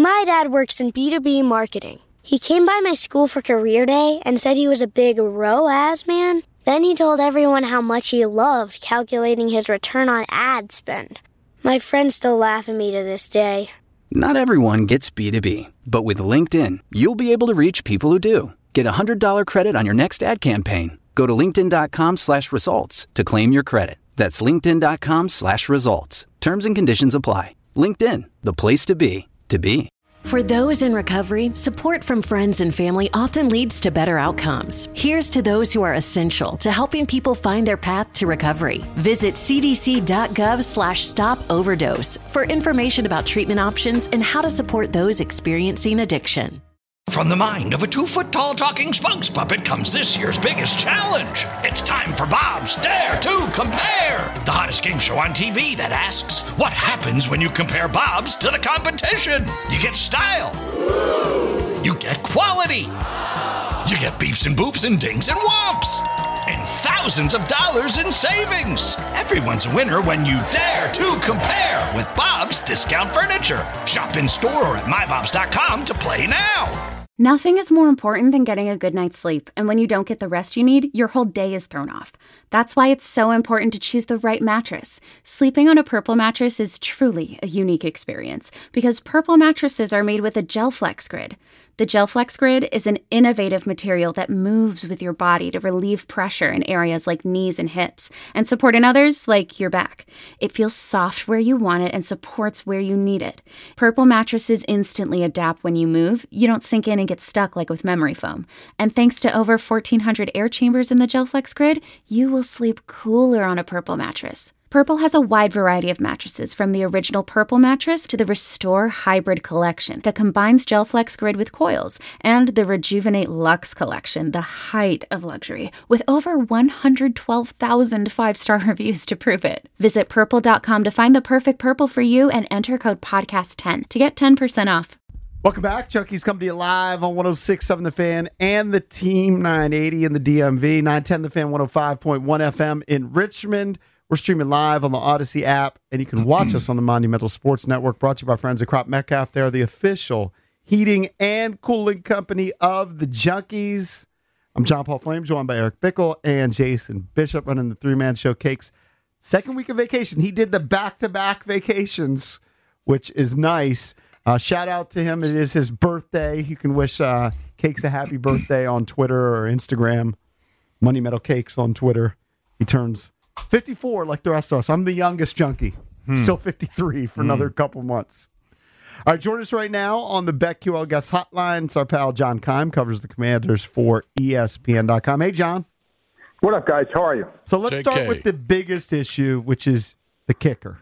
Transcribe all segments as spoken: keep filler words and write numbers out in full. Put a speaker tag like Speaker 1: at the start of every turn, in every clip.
Speaker 1: My dad works in B two B marketing. He came by my school for career day and said he was a big R O A S man. Then he told everyone how much he loved calculating his return on ad spend. My friends still laugh at me to this day.
Speaker 2: Not everyone gets B two B, but with LinkedIn, you'll be able to reach people who do. Get a one hundred dollars credit on your next ad campaign. Go to linkedin.com slash results to claim your credit. That's linkedin.com slash results. Terms and conditions apply. LinkedIn, the place to be, to be.
Speaker 3: For those in recovery, support from friends and family often leads to better outcomes. Here's to those who are essential to helping people find their path to recovery. Visit cdc.gov slash stop overdose for information about treatment options and how to support those experiencing addiction.
Speaker 4: From the mind of a two-foot-tall talking spokes puppet comes this year's biggest challenge. It's time for Bob's Dare to Compare, the hottest game show on T V that asks, what happens when you compare Bob's to the competition? You get style. You get quality. You get beeps and boops and dings and whomps. And thousands of dollars in savings. Everyone's a winner when you dare to compare with Bob's Discount Furniture. Shop in store or at my bobs dot com to play now.
Speaker 5: Nothing is more important than getting a good night's sleep, and when you don't get the rest you need, your whole day is thrown off. That's why it's so important to choose the right mattress. Sleeping on a Purple mattress is truly a unique experience, because Purple mattresses are made with a GelFlex Grid. The GelFlex Grid is an innovative material that moves with your body to relieve pressure in areas like knees and hips, and support in others like your back. It feels soft where you want it and supports where you need it. Purple mattresses instantly adapt when you move. You don't sink in and get stuck like with memory foam. And thanks to over fourteen hundred air chambers in the GelFlex Grid, you will sleep cooler on a Purple mattress. Purple has a wide variety of mattresses, from the original Purple mattress to the Restore Hybrid collection that combines GelFlex Grid with coils, and the Rejuvenate Luxe collection, the height of luxury, with over one hundred twelve thousand five-star reviews to prove it. Visit purple dot com to find the perfect Purple for you and enter code podcast ten to get ten percent off.
Speaker 6: Welcome back. Chucky's coming to you live on one oh six point seven The Fan and the Team nine eighty in the D M V, nine ten The Fan, one oh five point one F M in Richmond. We're streaming live on the Odyssey app, and you can watch us on the Monumental Sports Network, brought to you by friends at Crop Metcalf. They're the official heating and cooling company of the Junkies. I'm John Paul Flame, joined by Eric Bickle and Jason Bishop, running the three-man show Cakes. Second week of vacation. He did the back-to-back vacations, which is nice. Uh, shout out to him. It is his birthday. You can wish uh, Cakes a happy birthday on Twitter or Instagram. Money Metal Cakes on Twitter. He turns fifty-four like the rest of us. I'm the youngest junkie. Hmm. Still fifty-three for hmm. another couple months. All right, join us right now on the BetQL Guest Hotline. It's our pal John Keim, covers the Commanders for E S P N dot com. Hey, John.
Speaker 7: What up, guys? How are you?
Speaker 6: So let's
Speaker 7: J K.
Speaker 6: start with the biggest issue, which is the kicker.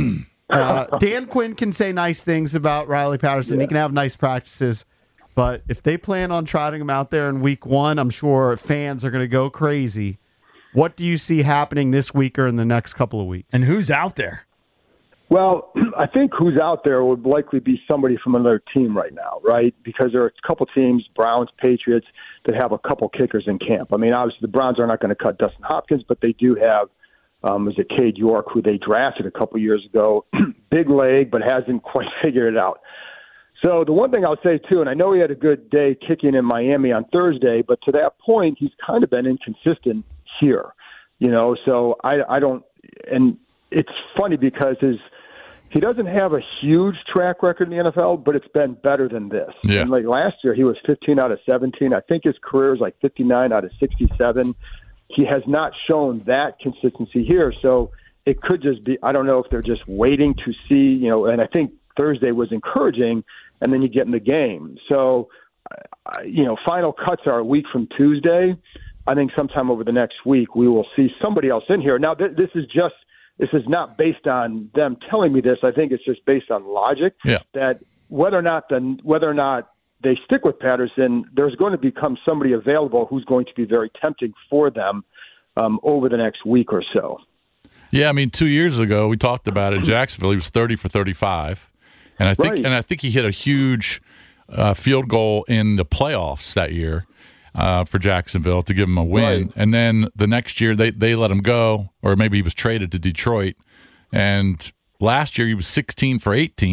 Speaker 6: uh, Dan Quinn can say nice things about Riley Patterson. Yeah. He can have nice practices. But if they plan on trotting him out there in week one, I'm sure fans are going to go crazy. What do you see happening this week or in the next couple of weeks?
Speaker 8: And who's out there?
Speaker 7: Well, I think who's out there would likely be somebody from another team right now, right? Because there are a couple teams, Browns, Patriots, that have a couple kickers in camp. I mean, obviously the Browns are not going to cut Dustin Hopkins, but they do have, um, is it Cade York, who they drafted a couple years ago. Big leg, but hasn't quite figured it out. So the one thing I'll say, too, and I know he had a good day kicking in Miami on Thursday, but to that point, he's kind of been inconsistent here, you know, so I, I don't, and it's funny because his, he doesn't have a huge track record in the N F L, but it's been better than this.
Speaker 9: Yeah.
Speaker 7: And like last year, he was fifteen out of seventeen. I think his career is like fifty-nine out of sixty-seven. He has not shown that consistency here. So it could just be, I don't know if they're just waiting to see, you know, and I think Thursday was encouraging, and then you get in the game. So, uh, you know, final cuts are a week from Tuesday. I think sometime over the next week we will see somebody else in here. Now, th- this is just this is not based on them telling me this. I think it's just based on logic.
Speaker 9: Yeah.
Speaker 7: That whether or not the whether or not they stick with Patterson, there's going to become somebody available who's going to be very tempting for them um, over the next week or so.
Speaker 9: Yeah, I mean, two years ago we talked about it. Jacksonville, he was thirty for thirty-five, and I think
Speaker 7: Right.
Speaker 9: and I think he hit a huge uh, field goal in the playoffs that year. Uh, for Jacksonville to give him a win.
Speaker 7: Right.
Speaker 9: And then the next year they, they let him go, or maybe he was traded to Detroit. And last year he was sixteen for eighteen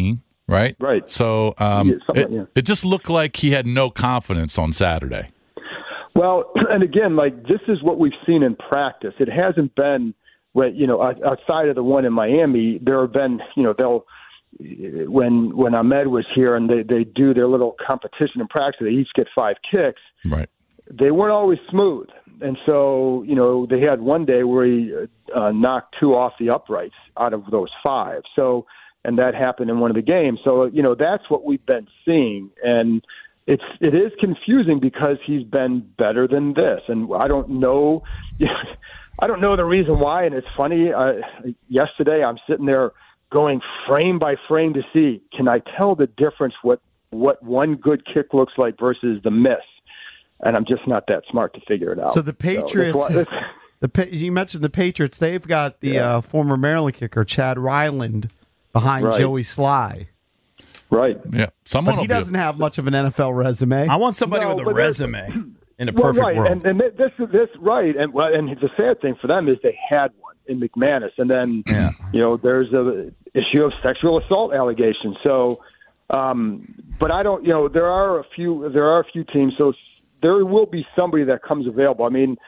Speaker 9: right?
Speaker 7: Right.
Speaker 9: So um,
Speaker 7: Yeah,
Speaker 9: it,
Speaker 7: yeah.
Speaker 9: it just looked like he had no confidence on Saturday.
Speaker 7: Well, and again, like this is what we've seen in practice. It hasn't been, when, you know, outside of the one in Miami, there have been, you know, they'll, when when Ahmed was here and they, they do their little competition in practice, they each get five kicks.
Speaker 9: Right.
Speaker 7: They weren't always smooth. And so, you know, they had one day where he uh, knocked two off the uprights out of those five. So, and that happened in one of the games. So, you know, that's what we've been seeing. And it's, it is confusing because he's been better than this. And I don't know, I don't know the reason why. And it's funny, uh, yesterday I'm sitting there going frame by frame to see, can I tell the difference what, what one good kick looks like versus the miss? And I'm just not that smart to figure it out.
Speaker 6: So the Patriots,
Speaker 7: so that's why,
Speaker 6: the you mentioned the Patriots. They've got the
Speaker 7: yeah.
Speaker 6: uh, former Maryland kicker Chad Ryland behind
Speaker 7: right.
Speaker 6: Joey Sly.
Speaker 7: Right.
Speaker 9: Yeah. Someone
Speaker 6: But he
Speaker 9: will be a-
Speaker 6: doesn't have much of an N F L resume.
Speaker 8: I want somebody
Speaker 7: No,
Speaker 8: with a
Speaker 7: but there's-
Speaker 8: resume in a
Speaker 7: well,
Speaker 8: perfect
Speaker 7: right.
Speaker 8: world.
Speaker 7: And, and this is this right. And well, and the sad thing for them is they had one in McManus, and then
Speaker 9: Yeah.
Speaker 7: you know there's a issue of sexual assault allegations. So, um, but I don't. You know, there are a few. There are a few teams. So there will be somebody that comes available. I mean,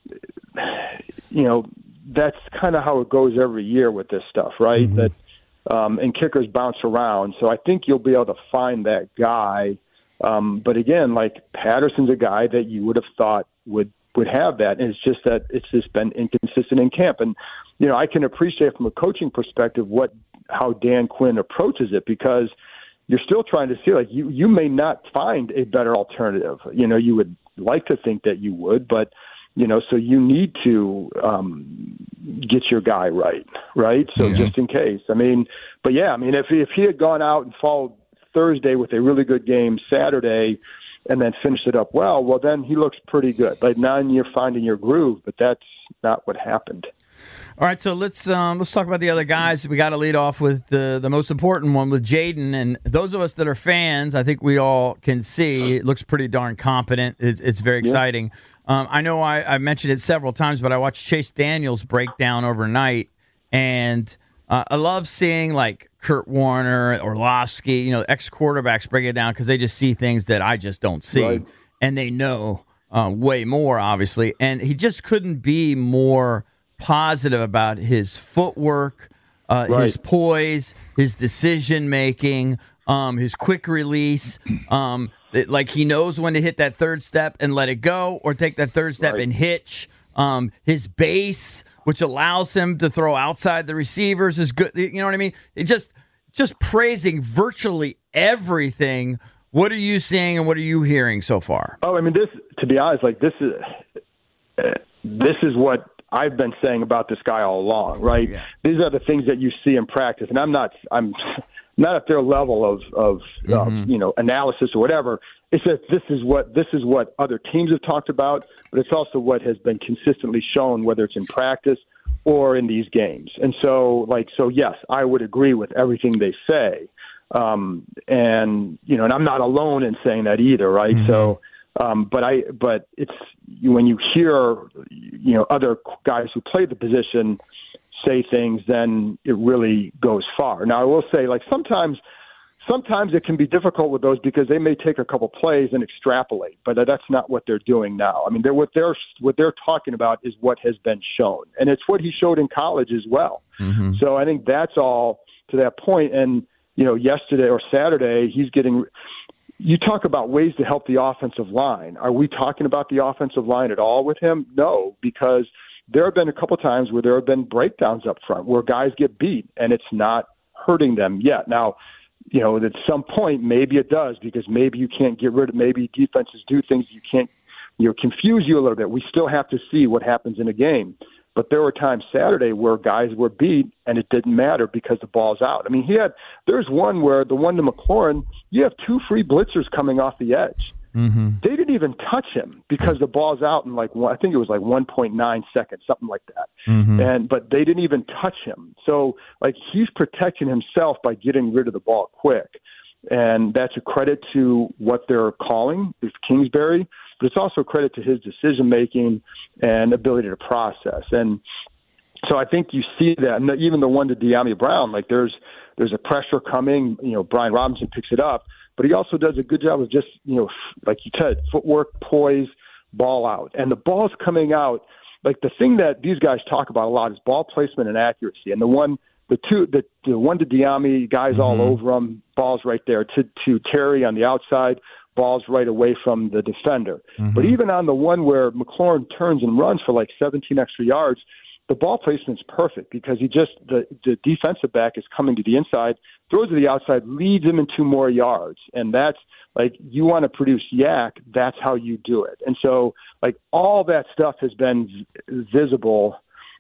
Speaker 7: you know, that's kind of how it goes every year with this stuff, right? Mm-hmm. That um, and kickers bounce around. So I think you'll be able to find that guy. Um, but again, like Patterson's a guy that you would have thought would, would have that. And it's just that it's just been inconsistent in camp. And, you know, I can appreciate from a coaching perspective what, how Dan Quinn approaches it, because you're still trying to see, like, you, you may not find a better alternative. You know, you would like to think that you would, but, you know, so you need to um, get your guy right, right? So
Speaker 9: Mm-hmm.
Speaker 7: just in case. I mean, but yeah, I mean, if if he had gone out and followed Thursday with a really good game Saturday and then finished it up well, well, then he looks pretty good. Like now you're finding your groove, but that's not what happened.
Speaker 8: All right, so let's um, let's talk about the other guys. We got to lead off with the the most important one with Jaden, and those of us that are fans, I think we all can see it looks pretty darn competent. It's, it's very exciting. Yeah. Um, I know I, I mentioned it several times, but I watched Chase Daniels break down overnight, and uh, I love seeing like Kurt Warner, Orlovsky, you know, ex quarterbacks break it down because they just see things that I just don't see, right. And they know uh, way more, obviously. And he just couldn't be more positive about his footwork, uh,
Speaker 7: right.
Speaker 8: his poise, his decision making, um, his quick release. Um, it, like he knows when to hit that third step and let it go, or take that third step
Speaker 7: right.
Speaker 8: and hitch. Um, his base, which allows him to throw outside the receivers, is good. You know what I mean? It just just praising virtually everything. What are you seeing and what are you hearing so far?
Speaker 7: Oh, I mean, this. To be honest, like this is uh, this is what I've been saying about this guy all along, right? Yeah. These are the things that you see in practice, and I'm not, I'm not at their level of, of mm-hmm. uh, you know, analysis or whatever. It's that this is what this is what other teams have talked about, but it's also what has been consistently shown, whether it's in practice or in these games. And so, like, so yes, I would agree with everything they say, um, and you know, and I'm not alone in saying that either, right? Mm-hmm. So. Um, but I, but it's when you hear, you know, other guys who play the position say things, then it really goes far. Now, I will say, like sometimes, sometimes it can be difficult with those because they may take a couple plays and extrapolate, but that's not what they're doing now. I mean, they're, what they're what they're talking about is what has been shown, and it's what he showed in college as well. Mm-hmm. So I think that's all to that point. And you know, yesterday or Saturday, he's getting. You talk about ways to help the offensive line. Are we talking about the offensive line at all with him? No, because there have been a couple times where there have been breakdowns up front where guys get beat and it's not hurting them yet. Now, you know, at some point, maybe it does because maybe you can't get rid of, maybe defenses do things you can't, you know, confuse you a little bit. We still have to see what happens in a game. But there were times Saturday where guys were beat and it didn't matter because the ball's out. I mean, he had, there's one where the one to McLaurin, you have two free blitzers coming off the edge. Mm-hmm. They didn't even touch him because the ball's out in like, I think it was like one point nine seconds, something like that. Mm-hmm. And, but they didn't even touch him. So like he's protecting himself by getting rid of the ball quick. And that's a credit to what they're calling is Kingsbury, but it's also a credit to his decision-making and ability to process. And so I think you see that, and even the one to De'Ami Brown, like there's there's a pressure coming, you know, Brian Robinson picks it up, but he also does a good job of just, you know, like you said, footwork, poise, ball out. And the ball's coming out. Like the thing that these guys talk about a lot is ball placement and accuracy. And the one, the two, the, the one to Diami, guys mm-hmm. all over him, ball's right there. To, to Terry on the outside, ball's right away from the defender. Mm-hmm. But even on the one where McLaurin turns and runs for like seventeen extra yards, the ball placement's perfect because he just, the, the defensive back is coming to the inside, throws to the outside, leads him into more yards. And that's like, you want to produce yak, that's how you do it. And so like all that stuff has been visible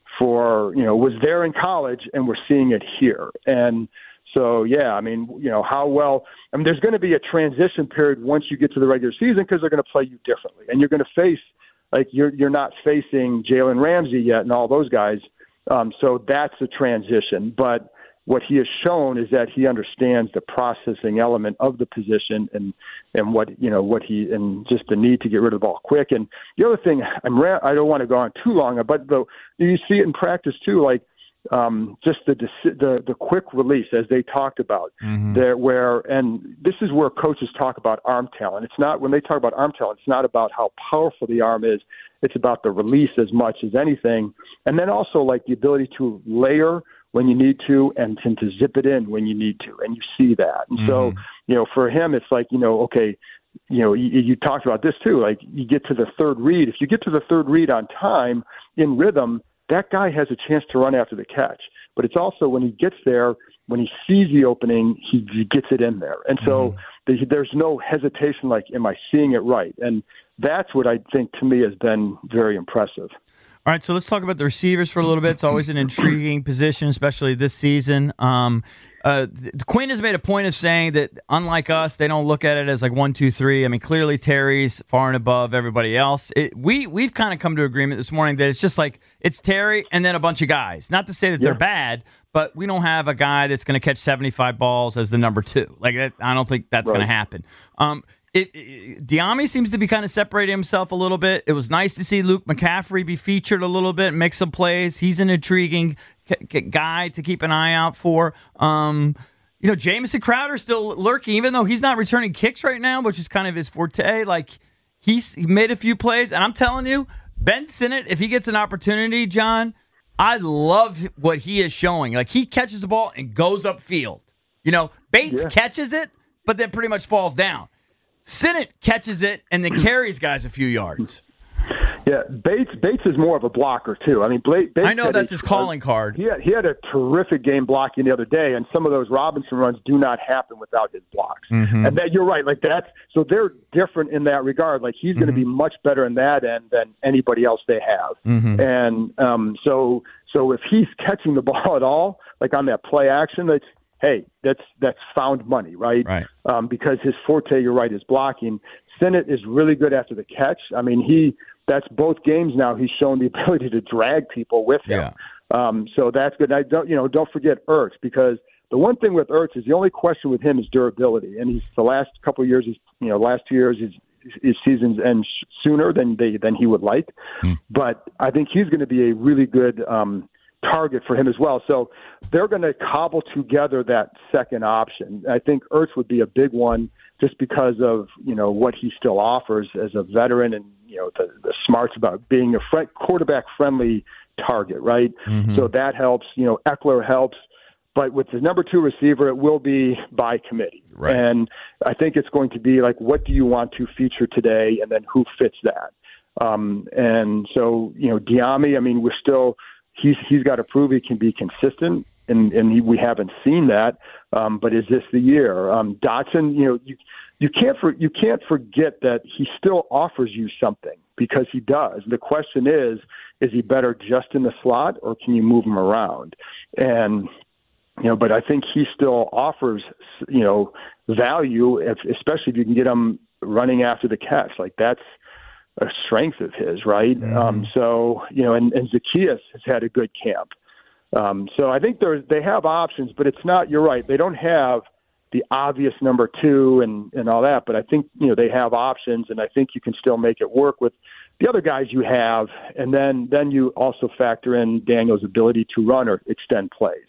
Speaker 7: for, you know, was there in college and we're seeing it here. And so, yeah, I mean, you know, how well, I mean, there's going to be a transition period once you get to the regular season because they're going to play you differently. And you're going to face, like, you're you're not facing Jalen Ramsey yet and all those guys. Um, so that's a transition. But what he has shown is that he understands the processing element of the position and, and what, you know, what he, and just the need to get rid of the ball quick. And the other thing, I'm ra- I don't want to go on too long, but the, you see it in practice too, like, Um, just the, the the quick release, as they talked about, mm-hmm. there where, and this is where coaches talk about arm talent. It's not, when they talk about arm talent, it's not about how powerful the arm is. It's about the release as much as anything. And then also like the ability to layer when you need to and to, to zip it in when you need to. And you see that. And mm-hmm. so, you know, for him, it's like, you know, okay, you know, you, you talked about this too. Like you get to the third read. If you get to the third read on time in rhythm, that guy has a chance to run after the catch. But it's also when he gets there, when he sees the opening, he, he gets it in there. And so mm-hmm. there's no hesitation like, am I seeing it right? And that's what I think to me has been very impressive.
Speaker 8: All right, so let's talk about the receivers for a little bit. It's always an intriguing position, especially this season. Um, uh, Quinn has made a point of saying that, unlike us, they don't look at it as like one, two, three. I mean, clearly Terry's far and above everybody else. It, we, we've kind of come to agreement this morning that it's just like it's Terry and then a bunch of guys. Not to say that yeah. they're bad, but we don't have a guy that's going to catch seventy-five balls as the number two. Like that, I don't think that's right. going to happen. Um, It, it, Diami seems to be kind of separating himself a little bit. It was nice to see Luke McCaffrey be featured a little bit, make some plays. He's an intriguing c- c- guy to keep an eye out for. Um, you know, Jamison Crowder still lurking, even though he's not returning kicks right now, which is kind of his forte. Like, he's he made a few plays, and I'm telling you, Ben Sinnott, if he gets an opportunity, John, I love what he is showing. Like, he catches the ball and goes upfield. You know, Bates yeah. catches it, but then pretty much falls down. Sinnott catches it and then carries guys a few yards.
Speaker 7: Yeah, Bates Bates is more of a blocker, too. I mean, Bates
Speaker 8: I know that's a, his calling card.
Speaker 7: He had, he had a terrific game blocking the other day, and some of those Robinson runs do not happen without his blocks. Mm-hmm. And that, you're right. Like that's so they're different in that regard. Like he's mm-hmm. going to be much better in that end than anybody else they have. Mm-hmm. And um, so so if he's catching the ball at all, like on that play action, that's hey, that's that's found money, right?
Speaker 8: Right.
Speaker 7: Um, because his forte, you're right, is blocking. Sinnott is really good after the catch. I mean, he that's both games now. He's shown the ability to drag people with him.
Speaker 8: Yeah.
Speaker 7: Um, so that's good. I don't, you know, don't forget Ertz, because the one thing with Ertz is the only question with him is durability. And he's the last couple of years, he's, you know, last two years, his, his seasons end sooner than they than he would like. Hmm. But I think he's going to be a really good um, target for him as well. So they're going to cobble together that second option. I think Ertz would be a big one just because of, you know, what he still offers as a veteran and, you know, the, the smarts about being a fr- quarterback-friendly target, right? Mm-hmm. So that helps. You know, Eckler helps. But with the number two receiver, it will be by committee.
Speaker 8: Right.
Speaker 7: And I think it's going to be like, what do you want to feature today, and then who fits that? Um, and so, you know, Diami, I mean, we're still he's he's got to prove he can be consistent, and, and he, we haven't seen that. Um, but is this the year? Um, Dotson, you know, you you can't for, you can't forget that he still offers you something, because he does. The question is, is he better just in the slot, or can you move him around? And you know, but I think he still offers, you know, value, if, especially if you can get him running after the catch. Like, that's a strength of his, right? Mm-hmm. Um, so, you know, and, and Zacchaeus has had a good camp. Um, so I think there's, they have options, but it's not, you're right, they don't have the obvious number two and, and all that, but I think, you know, they have options, and I think you can still make it work with the other guys you have, and then, then you also factor in Daniel's ability to run or extend plays.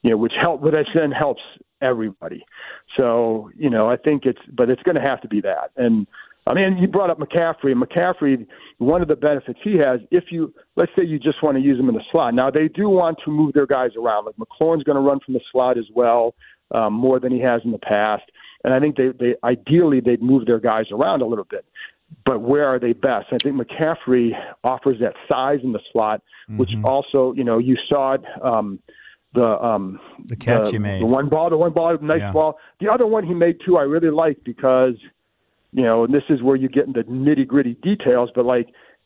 Speaker 7: you know, which help, which then helps everybody. So, you know, I think it's, but it's going to have to be that. And I mean, you brought up McCaffrey, and McCaffrey, one of the benefits he has, if you, let's say you just want to use him in the slot. Now, they do want to move their guys around. Like McLaurin's going to run from the slot as well, um, more than he has in the past. And I think they, they ideally they'd move their guys around a little bit. But where are they best? I think McCaffrey offers that size in the slot, mm-hmm. which also, you know, you saw it, um, the um,
Speaker 8: the catch
Speaker 7: the,
Speaker 8: he made,
Speaker 7: the one ball, the one ball, nice yeah. ball. The other one he made too, I really liked because, you know, and this is where you get into nitty gritty details, but like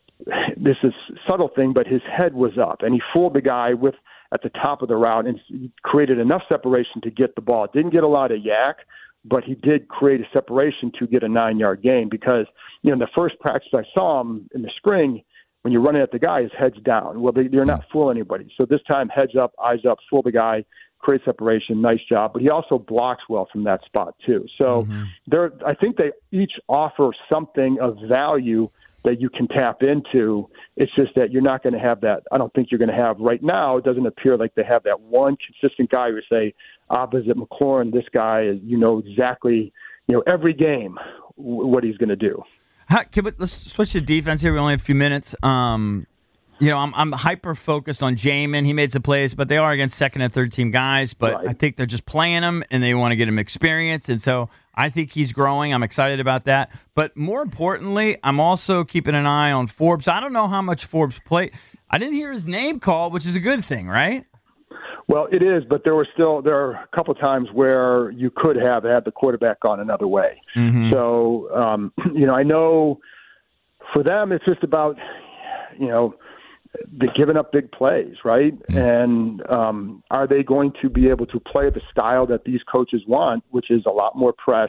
Speaker 7: this is subtle thing, but his head was up and he fooled the guy with at the top of the route and created enough separation to get the ball. Didn't get a lot of yak, but he did create a separation to get a nine-yard gain because, you know, in the first practice I saw him in the spring, when you're running at the guy, his head's down. Well, they, they're not fooling anybody. So this time, heads up, eyes up, fool the guy, create separation, nice job. But he also blocks well from that spot, too. So mm-hmm. they're, I think they each offer something of value that you can tap into. It's just that you're not going to have that. I don't think you're going to have right now. It doesn't appear like they have that one consistent guy who say, opposite McLaurin, this guy is, you know, exactly, you know, every game w- what he's going to do.
Speaker 8: How, can we, let's switch to defense here. We only have a few minutes. Um, you know, I'm, I'm hyper focused on Jamin. He made some plays, but they are against second and third team guys. But right. I think they're just playing him, and they want to get him experience. And so I think he's growing. I'm excited about that. But more importantly, I'm also keeping an eye on Forbes. I don't know how much Forbes played. I didn't hear his name called, which is a good thing, right?
Speaker 7: Well, it is, but there were still there are a couple of times where you could have had the quarterback gone another way. Mm-hmm. So, um, you know, I know for them it's just about, you know, the giving up big plays, right? Mm-hmm. And um, are they going to be able to play the style that these coaches want, which is a lot more press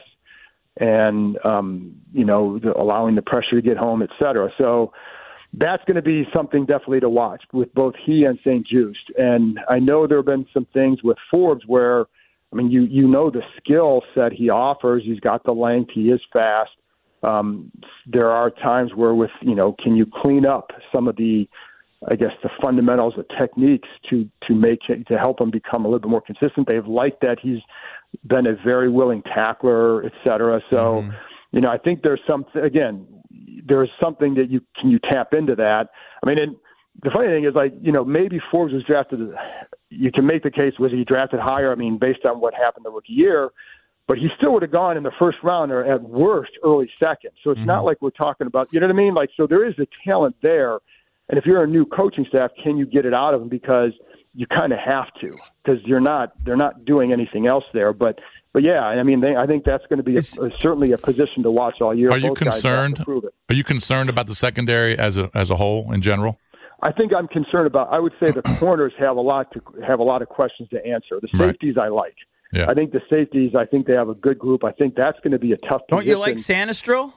Speaker 7: and, um, you know, the, allowing the pressure to get home, et cetera. So, that's going to be something definitely to watch with both he and Saint-Just. And I know there have been some things with Forbes where, I mean, you you know the skill set he offers. He's got the length. He is fast. Um, there are times where with, you know, can you clean up some of the, I guess, the fundamentals, the techniques to to make it, to help him become a little bit more consistent. They've liked that he's been a very willing tackler, et cetera. So, mm-hmm. you know, I think there's something, again, there's something that you can you tap into that. I mean, and the funny thing is, like, you know, maybe Forbes was drafted. You can make the case, was he drafted higher? I mean, based on what happened the rookie year, but he still would have gone in the first round or at worst early second. So it's mm-hmm. not like we're talking about, you know what I mean? Like, so there is a talent there. And if you're a new coaching staff, can you get it out of him? Because you kind of have to, because you're not, they're not doing anything else there. But, but yeah, I mean, they, I think that's going to be a, a, certainly a position to watch all year.
Speaker 9: Are you
Speaker 7: Both
Speaker 9: concerned? Are you concerned about the secondary as a as a whole in general?
Speaker 7: I think I'm concerned about. I would say the corners have a lot to have a lot of questions to answer. The safeties right. I like.
Speaker 9: Yeah.
Speaker 7: I think the safeties. I think they have a good group. I think that's going to be a tough.
Speaker 8: Don't
Speaker 7: position.
Speaker 8: you like Sanistril?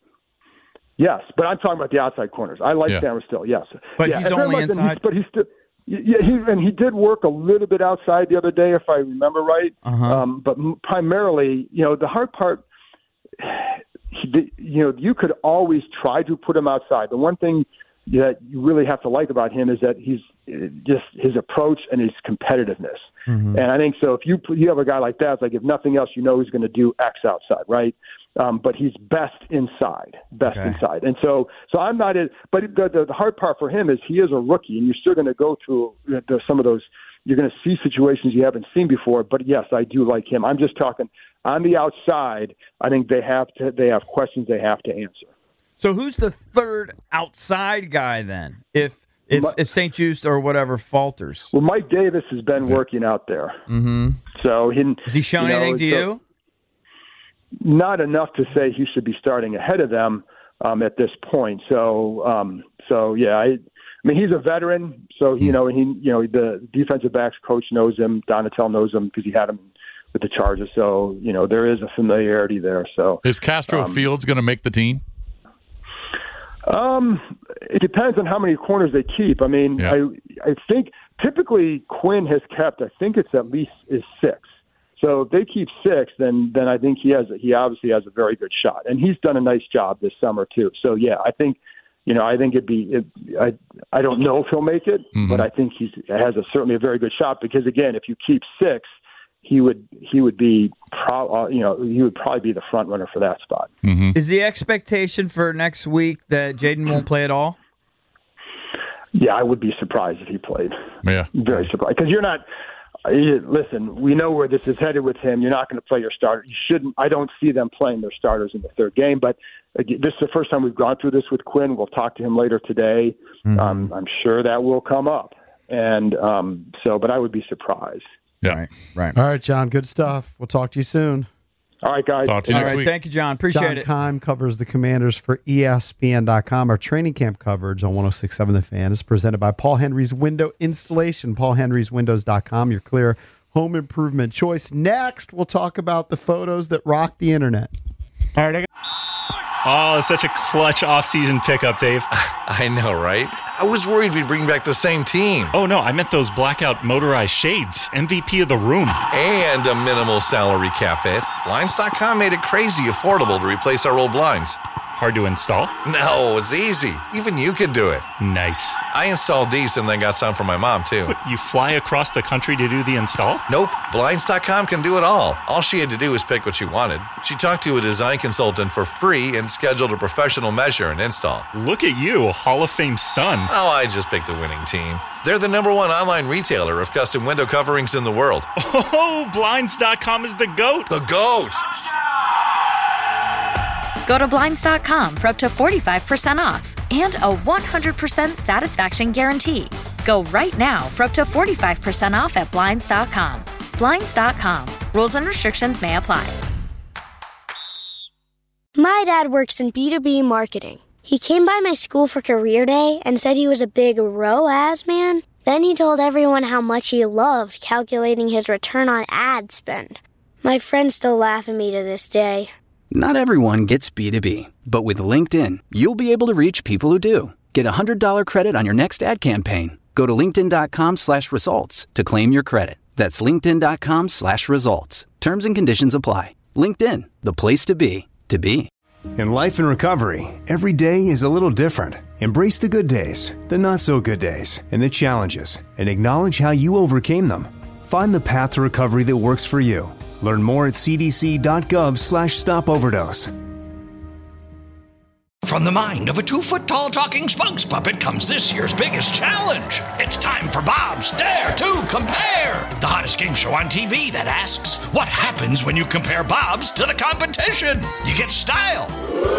Speaker 7: Yes, but I'm talking about the outside corners. I like yeah. Sanistril. Yes,
Speaker 8: but
Speaker 7: yeah.
Speaker 8: he's only
Speaker 7: like
Speaker 8: inside.
Speaker 7: He's, but he's still. Yeah, he, and he did work a little bit outside the other day, if I remember right.
Speaker 8: Uh-huh.
Speaker 7: Um, but primarily, you know, the hard part, he, you know, you could always try to put him outside. The one thing that you really have to like about him is that he's just his approach and his competitiveness. Mm-hmm. And I think so. If you you have a guy like that, it's like if nothing else, you know he's going to do X outside, right? Um, but he's best inside, best okay. inside. And so, so I'm not in, but the, the, the hard part for him is he is a rookie and you're still going to go through the, some of those, you're going to see situations you haven't seen before. But yes, I do like him. I'm just talking on the outside. I think they have to, they have questions they have to answer.
Speaker 8: So who's the third outside guy then? If, if, My, if Saint-Just or whatever falters?
Speaker 7: Well, Mike Davis has been okay. working out there.
Speaker 8: Mm-hmm.
Speaker 7: So he,
Speaker 8: has he shown you know, anything to so, you?
Speaker 7: Not enough to say he should be starting ahead of them um, at this point. So, um, so yeah, I, I mean, he's a veteran. So you know, he, you know, the defensive backs coach knows him. Donatel knows him because he had him with the Chargers. So you know, there is a familiarity there. So
Speaker 9: is Castro um, Fields going to make the team?
Speaker 7: Um, it depends on how many corners they keep. I mean, yeah. I I think typically Quinn has kept. I think it's at least is six. So if they keep six, then then I think he has he obviously has a very good shot, and he's done a nice job this summer too. So yeah, I think you know, I think it'd be. It, I I don't know if he'll make it,
Speaker 9: Mm-hmm.
Speaker 7: but I think he has a certainly a very good shot because again, if you keep six, he would he would be pro, uh, you know he would probably be the front runner for that spot.
Speaker 8: Is the expectation for next week that Jaden won't play at all?
Speaker 7: Yeah, I would be surprised if he played.
Speaker 9: Yeah.
Speaker 7: Very surprised because you're not. You, listen, we know where this is headed with him. You're not going to play your starter. You shouldn't. I don't see them playing their starters in the third game. But again, this is the first time we've gone through this with Quinn. We'll talk to him later today.
Speaker 8: Mm-hmm.
Speaker 7: Um, I'm sure that will come up. And um, so, but I would be surprised.
Speaker 9: Yeah.
Speaker 8: Right. Right.
Speaker 6: All right, John. Good stuff. We'll talk to you soon.
Speaker 7: All right, guys.
Speaker 9: Talk to you
Speaker 8: All
Speaker 9: next
Speaker 8: right.
Speaker 9: week.
Speaker 8: Thank you, John. Appreciate
Speaker 6: John
Speaker 8: it.
Speaker 6: Keim covers the Commanders for E S P N dot com. Our training camp coverage on one oh six point seven The Fan is presented by Paul Henry's Window Installation, paul henrys windows dot com, your clear home improvement choice. Next, we'll talk about the photos that rocked the internet.
Speaker 10: All right. I got- oh, such a clutch off-season pickup, Dave.
Speaker 11: I know, right? I was worried we'd bring back the same team.
Speaker 10: Oh, no, I meant those blackout motorized shades. M V P of the room.
Speaker 11: And a minimal salary cap hit. Blinds dot com made it crazy affordable to replace our old blinds.
Speaker 10: Hard to install?
Speaker 11: No, it's easy. Even you could do it.
Speaker 10: Nice.
Speaker 11: I installed these and then got some for my mom, too.
Speaker 10: You fly across the country to do the install?
Speaker 11: Nope. Blinds dot com can do it all. All she had to do was pick what she wanted. She talked to a design consultant for free and scheduled a professional measure and install.
Speaker 10: Look at you, Hall of Fame son.
Speaker 11: Oh, I just picked the winning team. They're the number one online retailer of custom window coverings in the world.
Speaker 10: Oh, Blinds dot com is the GOAT.
Speaker 11: The GOAT!
Speaker 12: Go to Blinds dot com for up to forty-five percent off and a one hundred percent satisfaction guarantee. Go right now for up to forty-five percent off at Blinds dot com. Blinds dot com. Rules and restrictions may apply.
Speaker 1: My dad works in B two B marketing. He came by my school for career day and said he was a big R O A S man. Then he told everyone how much he loved calculating his return on ad spend. My friends still laugh at me to this day.
Speaker 2: Not everyone gets B two B, but with LinkedIn, you'll be able to reach people who do. Get a one hundred dollars credit on your next ad campaign. Go to linkedin dot com slash results to claim your credit. That's linkedin dot com slash results. Terms and conditions apply. LinkedIn, the place to be, to be.
Speaker 13: In life and recovery, every day is a little different. Embrace the good days, the not so good days, and the challenges, and acknowledge how you overcame them. Find the path to recovery that works for you. Learn more at c d c dot gov slash stop overdose.
Speaker 4: From the mind of a two-foot-tall talking spokes puppet comes this year's biggest challenge. It's time for Bob's Dare to Compare, the hottest game show on T V that asks, what happens when you compare Bob's to the competition? You get style.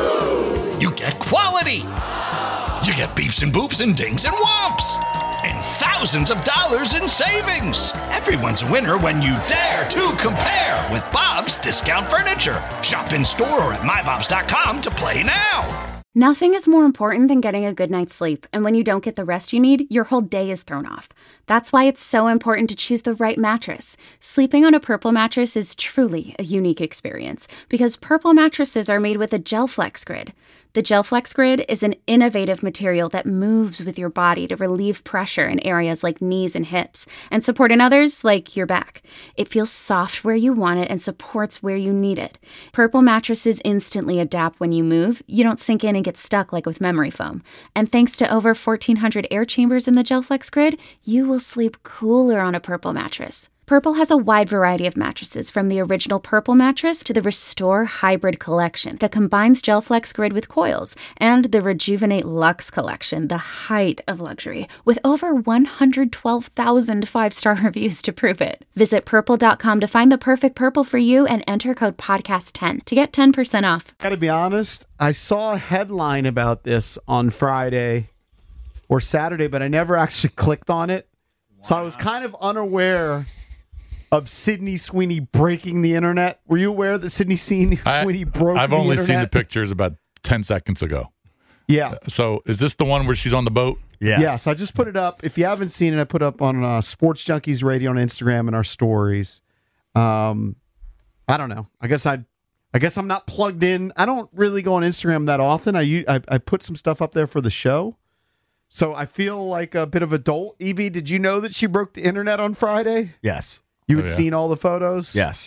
Speaker 4: You get quality. You get beeps and boops and dings and whomps. And thousands of dollars in savings. Everyone's a winner when you dare to compare with Bob's Discount Furniture. Shop in store or at my bobs dot com to play now.
Speaker 5: Nothing is more important than getting a good night's sleep, and when you don't get the rest you need, your whole day is thrown off. That's why it's so important to choose the right mattress. Sleeping on a Purple mattress is truly a unique experience, because Purple mattresses are made with a GelFlex Grid. The GelFlex Grid is an innovative material that moves with your body to relieve pressure in areas like knees and hips, and support in others like your back. It feels soft where you want it and supports where you need it. Purple mattresses instantly adapt when you move. You don't sink in and get stuck like with memory foam. And thanks to over fourteen hundred air chambers in the GelFlex Grid, you will sleep cooler on a Purple mattress. Purple has a wide variety of mattresses, from the original Purple mattress to the Restore Hybrid collection that combines GelFlex Grid with coils, and the Rejuvenate Luxe collection, the height of luxury, with over one hundred twelve thousand five-star reviews to prove it. Visit purple dot com to find the perfect Purple for you and enter code podcast ten to get ten percent off.
Speaker 6: Gotta be honest, I saw a headline about this on Friday or Saturday, but I never actually clicked on it. Wow. So I was kind of unaware of Sydney Sweeney breaking the internet. Were you aware that Sydney Sweeney
Speaker 9: I,
Speaker 6: broke
Speaker 9: I've
Speaker 6: the
Speaker 9: only
Speaker 6: internet?
Speaker 9: seen the pictures about ten seconds ago.
Speaker 6: Yeah.
Speaker 9: So is this the one where she's on the boat?
Speaker 6: Yes. Yes, I just put it up. If you haven't seen it, I put up on uh, Sports Junkies Radio on Instagram and our stories. Um, I don't know. I guess I, I guess I'm not plugged in. I don't really go on Instagram that often. I u- I, I put some stuff up there for the show, so I feel like a bit of a dolt. E B, did you know that she broke the internet on Friday?
Speaker 8: Yes.
Speaker 6: You had
Speaker 9: oh, yeah.
Speaker 6: seen all the photos?
Speaker 8: Yes.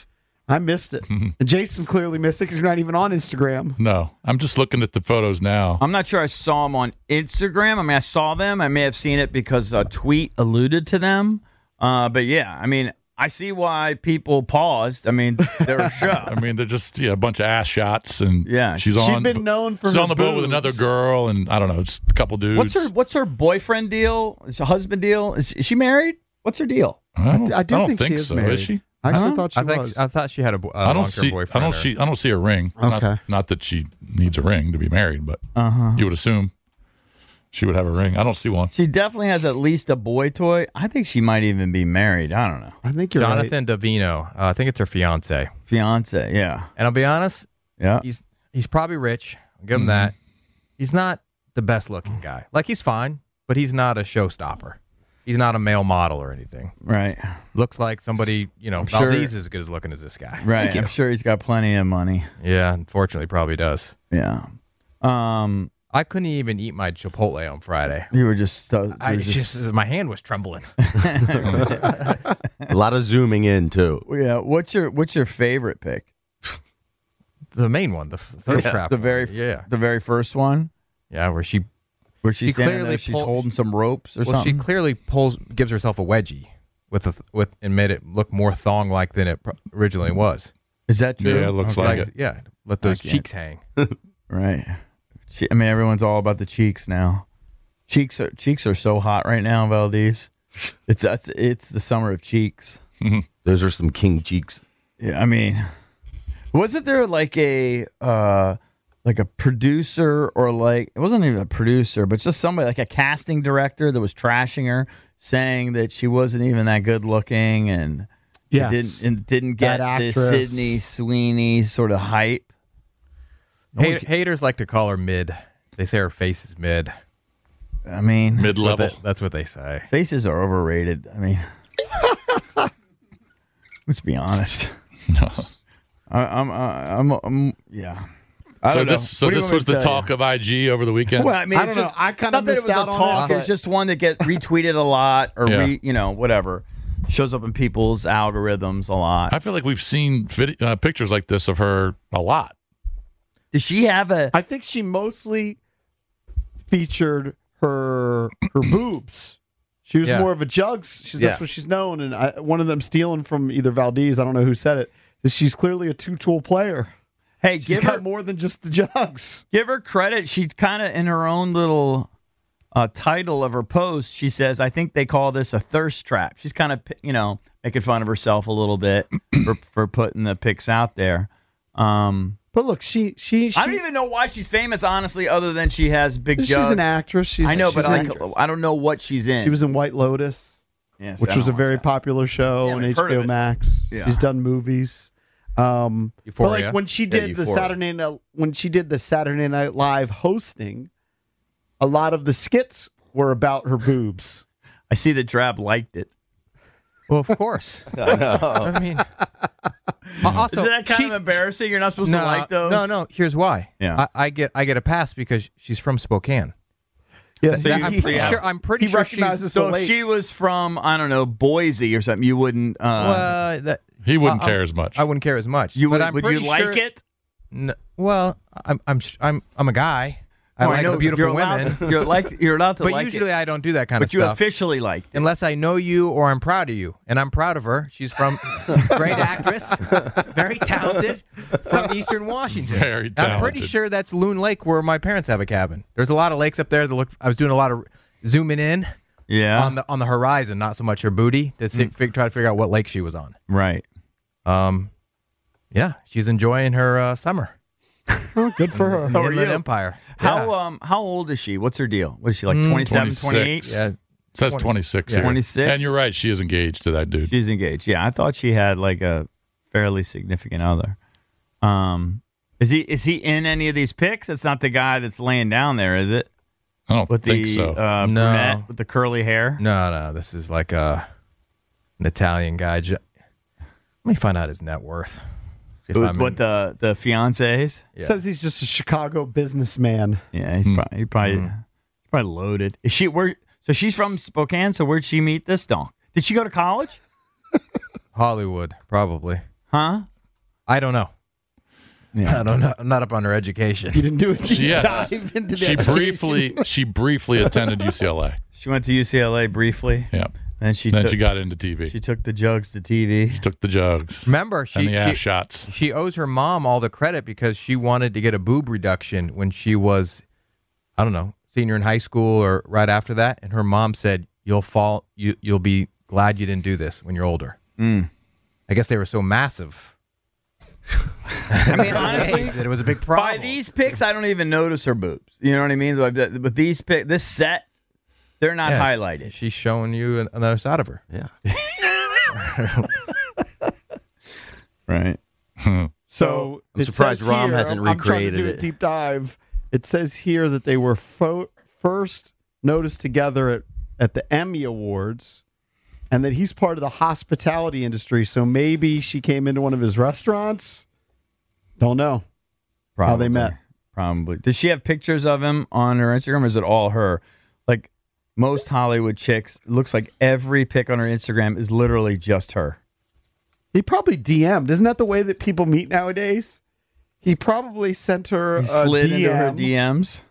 Speaker 6: I missed it. And Jason clearly missed it because he's not even on Instagram.
Speaker 9: No, I'm just looking at the photos now.
Speaker 8: I'm not sure I saw them on Instagram. I mean, I saw them. I may have seen it because a tweet alluded to them. Uh, but yeah, I mean, I see why people paused. I mean, they're a show.
Speaker 9: I mean, they're just yeah, a bunch of ass shots, and
Speaker 8: yeah,
Speaker 9: she's
Speaker 6: She'd
Speaker 9: on.
Speaker 6: been known for
Speaker 9: she's
Speaker 6: her
Speaker 9: on the boat with
Speaker 6: boobs.
Speaker 9: another girl, and I don't know, just a couple dudes.
Speaker 8: What's her What's her boyfriend deal? Is her husband deal? Is, is she married? What's her deal?
Speaker 9: I don't,
Speaker 6: I, I do
Speaker 9: I don't
Speaker 6: think,
Speaker 9: think
Speaker 6: she is
Speaker 9: so.
Speaker 6: married.
Speaker 9: Is she?
Speaker 6: I actually
Speaker 8: Huh?
Speaker 6: thought she
Speaker 14: I think
Speaker 6: was.
Speaker 14: I thought she had a, bo- a
Speaker 9: I don't
Speaker 14: long-term
Speaker 9: see. I
Speaker 14: boyfriend.
Speaker 9: don't
Speaker 14: or-
Speaker 9: see. I don't see a ring.
Speaker 6: Okay.
Speaker 9: Not, not that she needs a ring to be married, but
Speaker 8: Uh-huh.
Speaker 9: you would assume she would have a ring. I don't see one.
Speaker 8: She definitely has at least a boy toy. I think she might even be married. I don't know.
Speaker 6: I think you're right.
Speaker 14: Jonathan Davino. Uh, I think it's her fiance.
Speaker 8: Fiance, yeah.
Speaker 14: And I'll be honest,
Speaker 8: Yeah.
Speaker 14: he's he's probably rich. I'll give him
Speaker 9: Mhm.
Speaker 14: that. He's not the best looking guy. Like, he's fine, but he's not a showstopper. He's not a male model or anything.
Speaker 8: Right.
Speaker 14: Looks like somebody, you know,
Speaker 8: I'm sure-
Speaker 14: Valdez is as good as looking as this guy.
Speaker 8: Right. I'm sure he's got plenty of money.
Speaker 14: Yeah, unfortunately, probably does.
Speaker 8: Yeah. Um,
Speaker 14: I couldn't even eat my Chipotle on Friday.
Speaker 8: you were just, uh, you
Speaker 14: I
Speaker 8: were
Speaker 14: just,
Speaker 8: just,
Speaker 14: my hand was trembling.
Speaker 15: A lot of zooming in too.
Speaker 8: yeah. What's your What's your favorite pick?
Speaker 14: The main one, the f- thirst
Speaker 15: Yeah.
Speaker 14: trap.
Speaker 8: The
Speaker 14: one.
Speaker 8: very,
Speaker 14: yeah,
Speaker 8: the very first one,
Speaker 14: yeah, where she
Speaker 8: where she's
Speaker 14: She
Speaker 8: standing
Speaker 14: clearly
Speaker 8: there, she's
Speaker 14: pulled-
Speaker 8: holding some ropes or
Speaker 14: well, she
Speaker 8: something.
Speaker 14: clearly pulls, gives herself a wedgie with a th- with and made it look more thong like than it pro- originally was.
Speaker 8: Is that true?
Speaker 9: Yeah, it looks like it.
Speaker 14: Yeah, let those
Speaker 8: I can't.
Speaker 14: cheeks hang.
Speaker 8: Right. Che- I mean, everyone's all about the cheeks now. Cheeks are cheeks are so hot right now, Valdez. It's it's, it's the summer of cheeks.
Speaker 15: Those are some king cheeks.
Speaker 8: Yeah, I mean, wasn't there like a uh, like a producer or like it wasn't even a producer, but just somebody like a casting director that was trashing her, saying that she wasn't even that good looking and
Speaker 6: Yes.
Speaker 8: didn't and didn't get
Speaker 6: That
Speaker 8: this
Speaker 6: actress.
Speaker 8: Sydney Sweeney sort of hype.
Speaker 14: Hate, haters like to call her mid. They say her face is mid.
Speaker 8: I mean,
Speaker 9: Mid
Speaker 14: But
Speaker 9: level.
Speaker 14: that- that's what they say.
Speaker 8: faces are overrated. I mean, let's be honest.
Speaker 9: No.
Speaker 8: I, I'm, I'm, I'm, yeah. I
Speaker 9: So
Speaker 8: don't know.
Speaker 9: this, so
Speaker 8: What do you
Speaker 9: this
Speaker 8: want me
Speaker 9: was
Speaker 8: to
Speaker 9: the
Speaker 8: tell
Speaker 9: talk
Speaker 8: you?
Speaker 9: of I G over the weekend.
Speaker 8: Well, I mean,
Speaker 6: I
Speaker 8: it's
Speaker 6: don't know.
Speaker 8: just,
Speaker 6: I kinda
Speaker 8: not that it
Speaker 6: missed
Speaker 8: was
Speaker 6: out
Speaker 8: a
Speaker 6: on
Speaker 8: talk.
Speaker 6: it,
Speaker 8: It's
Speaker 6: but-
Speaker 8: just one that get retweeted a lot, or
Speaker 9: Yeah.
Speaker 8: re, you know, whatever, shows up in people's algorithms a lot.
Speaker 9: I feel like we've seen vid- uh, pictures like this of her a lot.
Speaker 8: Does she have a?
Speaker 6: I think she mostly featured her her boobs. She was
Speaker 14: Yeah.
Speaker 6: more of a jugs. She's,
Speaker 15: Yeah.
Speaker 6: That's what she's known. And I, one of them stealing from either Valdez, I don't know who said it, is she's clearly a two tool player.
Speaker 8: Hey,
Speaker 6: She's
Speaker 8: give
Speaker 6: got
Speaker 8: her
Speaker 6: more than just the jugs.
Speaker 8: give her credit. She's kind of in her own little uh, title of her post. She says, "I think they call this a thirst trap." She's kind of, you know, making fun of herself a little bit for for putting the pics out there. Um,
Speaker 6: But look, she she, she
Speaker 8: I don't even know why she's famous, honestly, other than she has big
Speaker 6: she's
Speaker 8: jugs.
Speaker 6: an actress. She's,
Speaker 8: I know,
Speaker 6: she's
Speaker 8: but
Speaker 6: an
Speaker 8: like,
Speaker 6: actress.
Speaker 8: I don't know what she's in.
Speaker 6: She was in White Lotus,
Speaker 8: Yes,
Speaker 6: which
Speaker 8: I
Speaker 6: was a
Speaker 8: don't
Speaker 6: very
Speaker 8: watch that.
Speaker 6: popular show
Speaker 8: Yeah,
Speaker 6: on
Speaker 8: we've
Speaker 6: H
Speaker 8: heard
Speaker 6: B O
Speaker 8: of it.
Speaker 6: Max.
Speaker 8: Yeah.
Speaker 6: She's done movies. Um, but
Speaker 14: Euphoria.
Speaker 6: like when she
Speaker 15: Yeah,
Speaker 6: did the
Speaker 15: Euphoria.
Speaker 6: Saturday night, when she did the Saturday Night Live hosting, a lot of the skits were about her boobs.
Speaker 8: I see that Drab liked it.
Speaker 14: Well, of course. I mean, also,
Speaker 8: Is that kind
Speaker 14: she's-
Speaker 8: of embarrassing? You're not supposed
Speaker 14: no,
Speaker 8: to like those?
Speaker 14: No, no. Here's why.
Speaker 8: Yeah.
Speaker 14: I, I get I get a pass because she's from Spokane.
Speaker 6: Yeah,
Speaker 14: That- I'm pretty
Speaker 8: yeah.
Speaker 14: sure. I'm pretty
Speaker 6: he
Speaker 14: sure she's.
Speaker 6: recognizes
Speaker 8: So
Speaker 6: the
Speaker 8: if
Speaker 6: lake.
Speaker 8: she was from, I don't know, Boise or something, you wouldn't. Uh,
Speaker 14: Well, that
Speaker 9: He wouldn't
Speaker 14: I-
Speaker 9: care as much.
Speaker 14: I wouldn't care as much.
Speaker 8: you
Speaker 14: but
Speaker 8: would,
Speaker 14: I'm
Speaker 8: would you
Speaker 14: pretty
Speaker 8: like
Speaker 14: sure-
Speaker 8: it?
Speaker 14: No, well, I'm I'm sh- I'm I'm a guy. I
Speaker 8: Oh,
Speaker 14: like
Speaker 8: know,
Speaker 14: the beautiful
Speaker 8: you're allowed,
Speaker 14: women.
Speaker 8: You're like you're allowed to
Speaker 14: But
Speaker 8: like
Speaker 14: usually
Speaker 8: it,
Speaker 14: I don't do that kind
Speaker 8: but
Speaker 14: of
Speaker 8: you
Speaker 14: stuff
Speaker 8: officially like it.
Speaker 14: unless I know you or I'm proud of you, and I'm proud of her. She's from great actress, very talented, from Eastern Washington.
Speaker 9: Very
Speaker 14: I'm pretty
Speaker 9: talented.
Speaker 14: sure that's Loon Lake, where my parents have a cabin. There's a lot of lakes up there that look. I was doing a lot of zooming in
Speaker 8: Yeah,
Speaker 14: on the on the horizon, not so much her booty, to see, fig- try to figure out what lake she was on.
Speaker 8: right.
Speaker 14: Um, yeah, she's enjoying her uh, summer.
Speaker 6: Oh, good for her.
Speaker 14: in
Speaker 8: So
Speaker 14: the
Speaker 8: are
Speaker 14: Inland
Speaker 8: you.
Speaker 14: Empire.
Speaker 8: How
Speaker 14: Yeah.
Speaker 8: um how old is she? What's her deal? Was she like
Speaker 14: Mm,
Speaker 8: twenty-seven, twenty-eight?
Speaker 9: twenty-six.
Speaker 14: Yeah,
Speaker 9: It says twenty-six here.
Speaker 8: twenty-six?
Speaker 9: And you're right. She is engaged to that dude.
Speaker 8: She's engaged. Yeah, I thought she had like a fairly significant other. Um, is he is he in any of these pics? It's not the guy that's laying down there, is it?
Speaker 9: I don't
Speaker 8: With
Speaker 9: think
Speaker 8: the
Speaker 9: so.
Speaker 8: uh,
Speaker 14: No.
Speaker 8: brunette with the curly hair.
Speaker 14: No, no, this is like a an Italian guy. Ju- Let me find out his net worth. See if
Speaker 8: With
Speaker 14: I'm
Speaker 8: what
Speaker 14: in-
Speaker 8: the the fiancés?
Speaker 14: Yeah.
Speaker 6: Says he's just a Chicago businessman.
Speaker 8: Yeah, he's
Speaker 9: Hmm.
Speaker 8: probably he probably,
Speaker 14: Mm.
Speaker 8: he's probably loaded. Is she where? So she's from Spokane. So where'd she meet this donk? Did she go to college?
Speaker 14: Hollywood, probably.
Speaker 8: Huh?
Speaker 14: I don't know.
Speaker 8: Yeah.
Speaker 14: I don't know. I'm not up on her education.
Speaker 6: You didn't do it.
Speaker 9: She, yes.
Speaker 6: Dive into the
Speaker 9: she
Speaker 6: education.
Speaker 9: briefly she briefly attended U C L A.
Speaker 8: She went to U C L A briefly.
Speaker 9: Yeah.
Speaker 8: Then she
Speaker 9: then
Speaker 8: took,
Speaker 9: she got into T V.
Speaker 8: She took the jugs to T V.
Speaker 9: She took the jugs.
Speaker 14: Remember, she
Speaker 9: and the ass
Speaker 14: she,
Speaker 9: shots.
Speaker 14: She owes her mom all the credit because she wanted to get a boob reduction when she was, I don't know, senior in high school or right after that, and her mom said, "You'll fall. You you'll be glad you didn't do this when you're older."
Speaker 8: Mm.
Speaker 14: I guess they were so massive.
Speaker 8: I mean, honestly,
Speaker 14: that it was a big problem.
Speaker 8: By these pics, I don't even notice her boobs. You know what I mean? But these pic, this set, they're not
Speaker 14: Yeah,
Speaker 8: highlighted.
Speaker 14: She's showing you another side of her.
Speaker 15: Yeah.
Speaker 8: Right.
Speaker 6: So
Speaker 15: I'm
Speaker 6: it
Speaker 15: surprised
Speaker 6: says
Speaker 15: Rom
Speaker 6: here-
Speaker 15: hasn't
Speaker 6: I'm, I'm trying to
Speaker 15: recreated
Speaker 6: do a
Speaker 15: it.
Speaker 6: deep dive. It says here that they were fo- first noticed together at, at the Emmy Awards, and that he's part of the hospitality industry. So maybe she came into one of his restaurants. Don't know
Speaker 8: Probably.
Speaker 6: how they met.
Speaker 8: Probably. Does she have pictures of him on her Instagram, or is it all her? Like most Hollywood chicks, it looks like every pic on her Instagram is literally just her.
Speaker 6: He probably D M'd. Isn't that the way that people meet nowadays? He probably sent her
Speaker 8: He
Speaker 6: a
Speaker 8: slid
Speaker 6: D M,
Speaker 8: into her D Ms.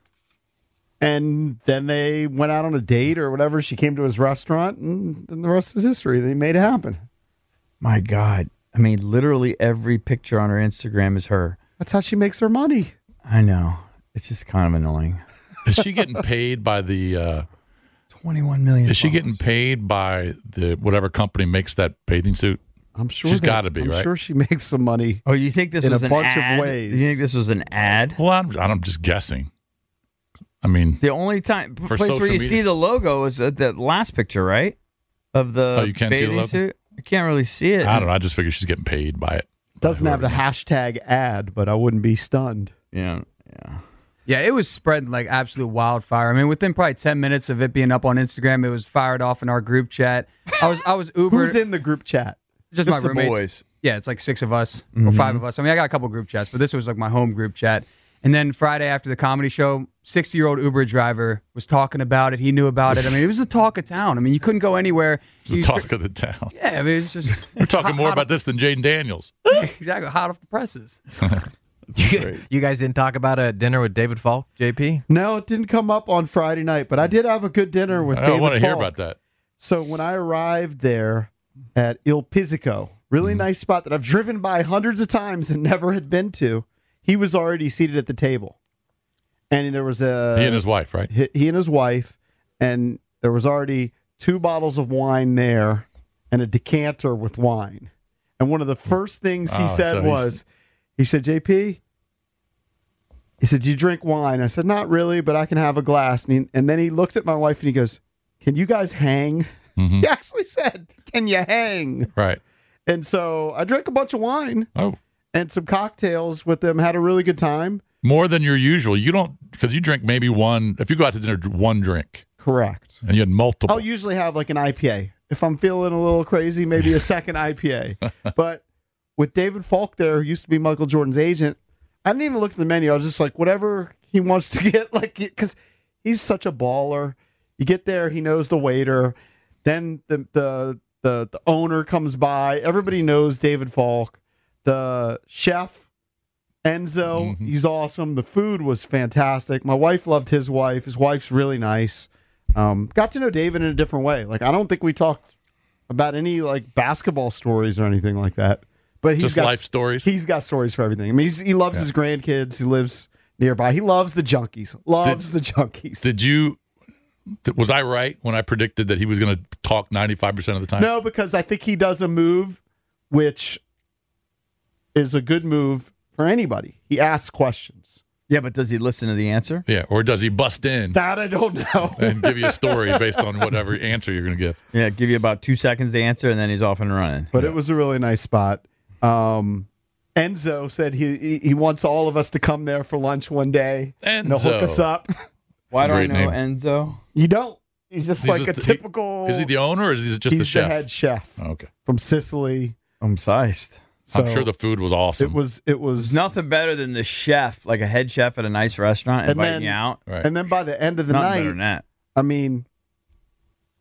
Speaker 6: and then they went out on a date or whatever. She came to his restaurant, and then the rest is history. They made it happen.
Speaker 8: My God. I mean, literally every picture on her Instagram is her.
Speaker 6: That's how she makes her money.
Speaker 8: I know. It's just kind of annoying.
Speaker 9: Is she getting paid by the? Uh,
Speaker 8: Twenty-one million.
Speaker 9: is she getting paid by the whatever company makes that bathing suit?
Speaker 6: I'm sure
Speaker 9: she's
Speaker 6: that-
Speaker 9: got to be,
Speaker 6: I'm
Speaker 9: right?
Speaker 6: sure she makes some money.
Speaker 8: Oh, you think this
Speaker 6: in
Speaker 8: was
Speaker 6: a
Speaker 8: an
Speaker 6: bunch
Speaker 8: ad?
Speaker 6: of ways?
Speaker 8: You think this was an ad?
Speaker 9: Well, I'm, I'm just guessing. I mean,
Speaker 8: The only time
Speaker 9: For
Speaker 8: place where
Speaker 9: social
Speaker 8: you
Speaker 9: media.
Speaker 8: see the logo is at that last picture, right? Of the
Speaker 9: Oh, you can't see the
Speaker 8: bathing
Speaker 9: logo?
Speaker 8: suit. I can't really see it.
Speaker 9: I don't know. I just figure she's getting paid by it.
Speaker 6: Doesn't have the hashtag ad, but I wouldn't be stunned.
Speaker 8: Yeah, yeah.
Speaker 16: Yeah, it was spreading like absolute wildfire. I mean, within probably ten minutes of it being up on Instagram, it was fired off in our group chat. I was I was Uber.
Speaker 6: Who's in the group chat?
Speaker 16: Just,
Speaker 8: Just
Speaker 16: my
Speaker 8: the
Speaker 16: roommates.
Speaker 8: boys.
Speaker 16: Yeah, it's like six of us or
Speaker 8: Mhm.
Speaker 16: five of us. I mean, I got a couple group chats, but this was like my home group chat. And then Friday after the comedy show, sixty-year-old Uber driver was talking about it. He knew about it. I mean, it was the talk of town. I mean, you couldn't go anywhere.
Speaker 9: The
Speaker 16: You-
Speaker 9: talk of the town.
Speaker 16: Yeah, I mean, it's just
Speaker 9: We're talking
Speaker 16: hot-
Speaker 9: more
Speaker 16: hot
Speaker 9: about
Speaker 16: off-
Speaker 9: this than Jaden Daniels.
Speaker 16: exactly hot off the presses.
Speaker 14: You, you guys didn't talk about a dinner with David Falk, J P?
Speaker 6: No, it didn't come up on Friday night, but I did have a good dinner with
Speaker 9: I
Speaker 6: David
Speaker 9: want to hear
Speaker 6: Falk.
Speaker 9: about that.
Speaker 6: So when I arrived there at Il Pizzico, really nice spot that I've driven by hundreds of times and never had been to, he was already seated at the table. And there was a...
Speaker 9: He and his wife, right?
Speaker 6: He, he and his wife, and there was already two bottles of wine there and a decanter with wine. And one of the first things he
Speaker 9: Oh,
Speaker 6: said
Speaker 9: so he's-
Speaker 6: was, he said, J P, he said, do you drink wine? I said, not really, but I can have a glass. And, he, and then he looked at my wife and he goes, can you guys hang?
Speaker 9: Mm-hmm.
Speaker 6: He actually said, can you hang?
Speaker 9: Right.
Speaker 6: And so I drank a bunch of wine
Speaker 9: Oh,
Speaker 6: and some cocktails with them, had a really good time.
Speaker 9: more than your usual. You don't, because you drink maybe one, if you go out to dinner, one drink.
Speaker 6: Correct.
Speaker 9: And you had multiple.
Speaker 6: I'll usually have like an I P A. If I'm feeling a little crazy, maybe a second I P A. But with David Falk there, who used to be Michael Jordan's agent, I didn't even look at the menu. I was just like, whatever he wants to get, like, because he's such a baller. You get there, he knows the waiter. Then the the the, the owner comes by. Everybody knows David Falk. The chef, Enzo,
Speaker 9: Mm-hmm.
Speaker 6: he's awesome. The food was fantastic. My wife loved his wife. His wife's really nice. Um, got to know David in a different way. Like, I don't think we talked about any like basketball stories or anything like that. But he's
Speaker 9: Just
Speaker 6: got
Speaker 9: life stories?
Speaker 6: He's got stories for everything. I mean, he's, he loves his grandkids. He lives nearby. He loves the junkies. Loves the junkies.
Speaker 9: Did you, th- was I right when I predicted that he was going to talk ninety-five percent of the time?
Speaker 6: No, because I think he does a move which is a good move for anybody. He asks questions.
Speaker 8: Yeah, but does he listen to the answer?
Speaker 9: Yeah, or does he bust in
Speaker 6: That I don't know.
Speaker 9: and give you a story based on whatever answer you're going to give?
Speaker 8: Yeah, give you about two seconds to answer, and then he's off and running.
Speaker 6: But it was a really nice spot. Um, Enzo said he, he he wants all of us to come there for lunch one day. And he'll hook
Speaker 9: Enzo.
Speaker 6: us up.
Speaker 8: Why do I
Speaker 9: great
Speaker 8: know
Speaker 9: name.
Speaker 8: Enzo?
Speaker 6: You don't. He's just
Speaker 9: He's
Speaker 6: like
Speaker 9: just
Speaker 6: a
Speaker 9: the- he-
Speaker 6: typical.
Speaker 9: Is he the owner or is he just
Speaker 6: he's
Speaker 9: the chef?
Speaker 6: head chef
Speaker 9: Oh, okay.
Speaker 6: from Sicily.
Speaker 8: I'm sized.
Speaker 9: I'm
Speaker 6: So
Speaker 9: sure the food was awesome.
Speaker 6: It was. It was
Speaker 8: There's nothing better than the chef, like a head chef at a nice restaurant,
Speaker 6: And
Speaker 8: inviting
Speaker 6: then-
Speaker 8: you out.
Speaker 9: Right.
Speaker 6: And then by the end of the
Speaker 8: Nothing
Speaker 6: night,
Speaker 8: better than that.
Speaker 6: I mean,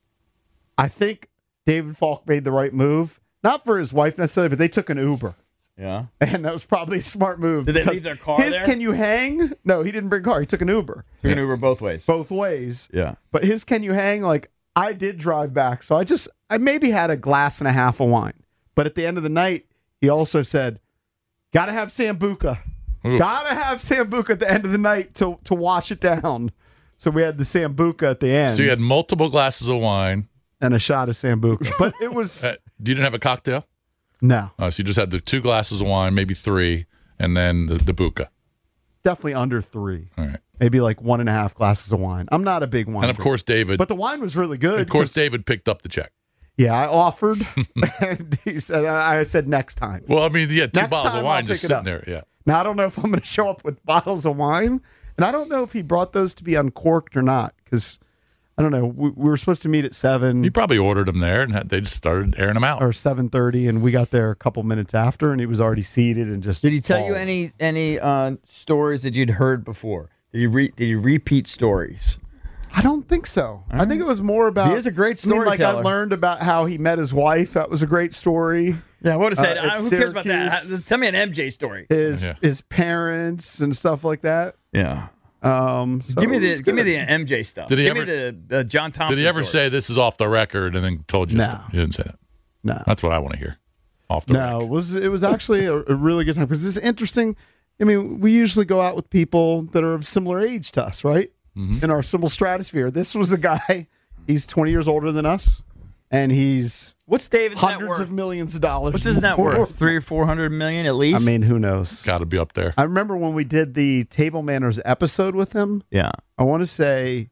Speaker 6: I think David Falk made the right move. Not for his wife necessarily, but they took an Uber.
Speaker 8: Yeah.
Speaker 6: And that was probably a smart move.
Speaker 8: Did they
Speaker 6: because
Speaker 8: leave their car
Speaker 6: his
Speaker 8: there?
Speaker 6: Can you hang? No, he didn't bring a car. He took an Uber.
Speaker 8: Took an Uber both ways.
Speaker 6: Both ways.
Speaker 8: Yeah.
Speaker 6: But his can you hang? Like, I did drive back. So I just, I maybe had a glass and a half of wine. But at the end of the night, he also said, got to have Sambuca. Got to have Sambuca at the end of the night to, to wash it down. So we had the Sambuca at the end.
Speaker 9: So you had multiple glasses of wine.
Speaker 6: And a shot of Sambuca. But it was...
Speaker 9: Uh, you didn't have a cocktail?
Speaker 6: No.
Speaker 9: Oh, so you just had the two glasses of wine, maybe three, and then the, the buca.
Speaker 6: Definitely under three.
Speaker 9: All right.
Speaker 6: Maybe like one and a half glasses of wine. I'm not a big wine
Speaker 9: And of
Speaker 6: drinker.
Speaker 9: course, David.
Speaker 6: But the wine was really good.
Speaker 9: Of course,
Speaker 6: 'cause-
Speaker 9: David picked up the check.
Speaker 6: Yeah, I offered. And he said, I said next time.
Speaker 9: Well, I mean, yeah, two
Speaker 6: Next
Speaker 9: bottles
Speaker 6: time
Speaker 9: of
Speaker 6: I'll
Speaker 9: wine just
Speaker 6: pick it
Speaker 9: sitting
Speaker 6: up.
Speaker 9: there. Yeah.
Speaker 6: Now, I don't know if I'm going to show up with bottles of wine. And I don't know if he brought those to be uncorked or not. Because, I don't know, we, we were supposed to meet at seven.
Speaker 9: He probably ordered them there, and had- they just started airing them out.
Speaker 6: Or seven thirty, and we got there a couple minutes after, and he was already seated and just...
Speaker 8: Did he tell you
Speaker 6: bawling.
Speaker 8: any any uh, stories that you'd heard before? Did you re- did you repeat stories?
Speaker 6: I don't think so. I think it was more about...
Speaker 8: He is a great
Speaker 6: I mean, like, I
Speaker 8: storyteller.
Speaker 6: learned about how he met his wife. That was a great story.
Speaker 8: Yeah, what is that?
Speaker 6: Uh,
Speaker 8: Uh,
Speaker 6: at
Speaker 8: who cares about that?
Speaker 6: Syracuse.
Speaker 8: Uh, Tell me an M J story.
Speaker 6: His
Speaker 9: Yeah.
Speaker 6: his parents and stuff like that.
Speaker 8: Yeah.
Speaker 6: Um, so
Speaker 8: give me
Speaker 6: it
Speaker 8: the
Speaker 6: was
Speaker 8: give me
Speaker 6: good.
Speaker 8: the M J stuff.
Speaker 9: Did he
Speaker 8: give
Speaker 9: ever-
Speaker 8: me the uh, John Thompson.
Speaker 9: Did he ever
Speaker 8: story.
Speaker 9: say this is off the record and then told you?
Speaker 6: No.
Speaker 9: stuff? He didn't say that.
Speaker 6: No.
Speaker 9: That's what I want to hear. Off the
Speaker 6: No, it was it was actually a, a really good time because it's interesting. I mean, we usually go out with people that are of similar age to us, right?
Speaker 9: Mm-hmm.
Speaker 6: In our similar stratosphere. This was a guy. He's twenty years older than us, and he's
Speaker 8: What's David's net
Speaker 6: hundreds
Speaker 8: worth?
Speaker 6: of millions of dollars.
Speaker 8: What's his net
Speaker 6: more.
Speaker 8: worth? Three or four hundred million at least.
Speaker 6: I mean, who knows?
Speaker 9: Got to be up there.
Speaker 6: I remember when we did the Table Manners episode with him.
Speaker 8: yeah.
Speaker 6: I want to say,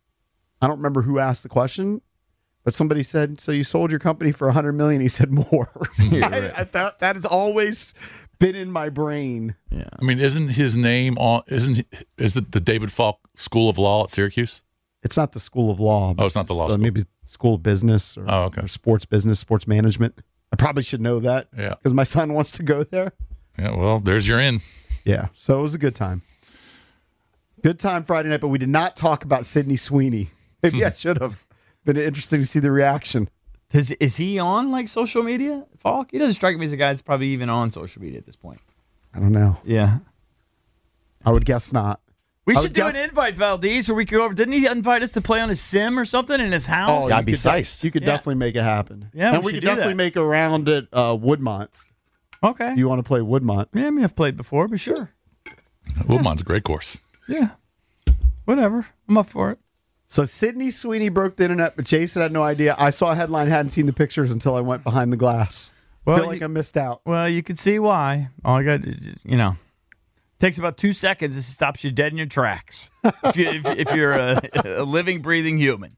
Speaker 6: I don't remember who asked the question, but somebody said, "So you sold your company for a hundred million?" He said, "More." I, I thought that has always been in my brain.
Speaker 8: Yeah.
Speaker 9: I mean, isn't his name on? Isn't is it the David Falk School of Law at Syracuse?
Speaker 6: It's not the School of Law.
Speaker 9: Oh, it's not the law
Speaker 6: so
Speaker 9: school.
Speaker 6: Maybe School of Business or,
Speaker 9: Oh, okay.
Speaker 6: or sports business, sports management. I probably should know that.
Speaker 9: Yeah.
Speaker 6: Because my son wants to go there.
Speaker 9: Yeah. Well, there's your in.
Speaker 6: Yeah. So it was a good time. Good time Friday night, but we did not talk about Sydney Sweeney. Maybe I should have. Been interesting to see the reaction.
Speaker 8: Does, is he on like social media? Falk? He doesn't strike me as a guy that's probably even on social media at this point.
Speaker 6: I don't know.
Speaker 8: Yeah.
Speaker 6: I would guess not.
Speaker 8: We
Speaker 6: I
Speaker 8: should
Speaker 6: would
Speaker 8: do
Speaker 6: guess-
Speaker 8: an invite, Valdez, where we could go over. Didn't he invite us to play on his sim or something in his house?
Speaker 6: Oh,
Speaker 15: Gotta
Speaker 6: you
Speaker 15: be
Speaker 6: could de-
Speaker 15: sized.
Speaker 6: You could
Speaker 8: Yeah.
Speaker 6: definitely make it happen.
Speaker 8: Yeah,
Speaker 6: and
Speaker 8: we
Speaker 6: we,
Speaker 8: should
Speaker 6: could
Speaker 8: do
Speaker 6: definitely
Speaker 8: that.
Speaker 6: make a round at uh, Woodmont.
Speaker 8: Okay.
Speaker 6: You want to play Woodmont?
Speaker 8: Yeah, I mean, I've played before, but sure.
Speaker 9: Woodmont's a great course.
Speaker 8: Yeah. Whatever. I'm up for it.
Speaker 6: So Sydney Sweeney broke the internet, but Jason had no idea. I saw a headline, hadn't seen the pictures until I went behind the glass.
Speaker 8: Well,
Speaker 6: Feel like
Speaker 8: you-
Speaker 6: I missed out.
Speaker 8: Well, you can see why. All I got, you know, takes about two seconds. It stops you dead in your tracks. if, you, if, if you're a, a living, breathing human.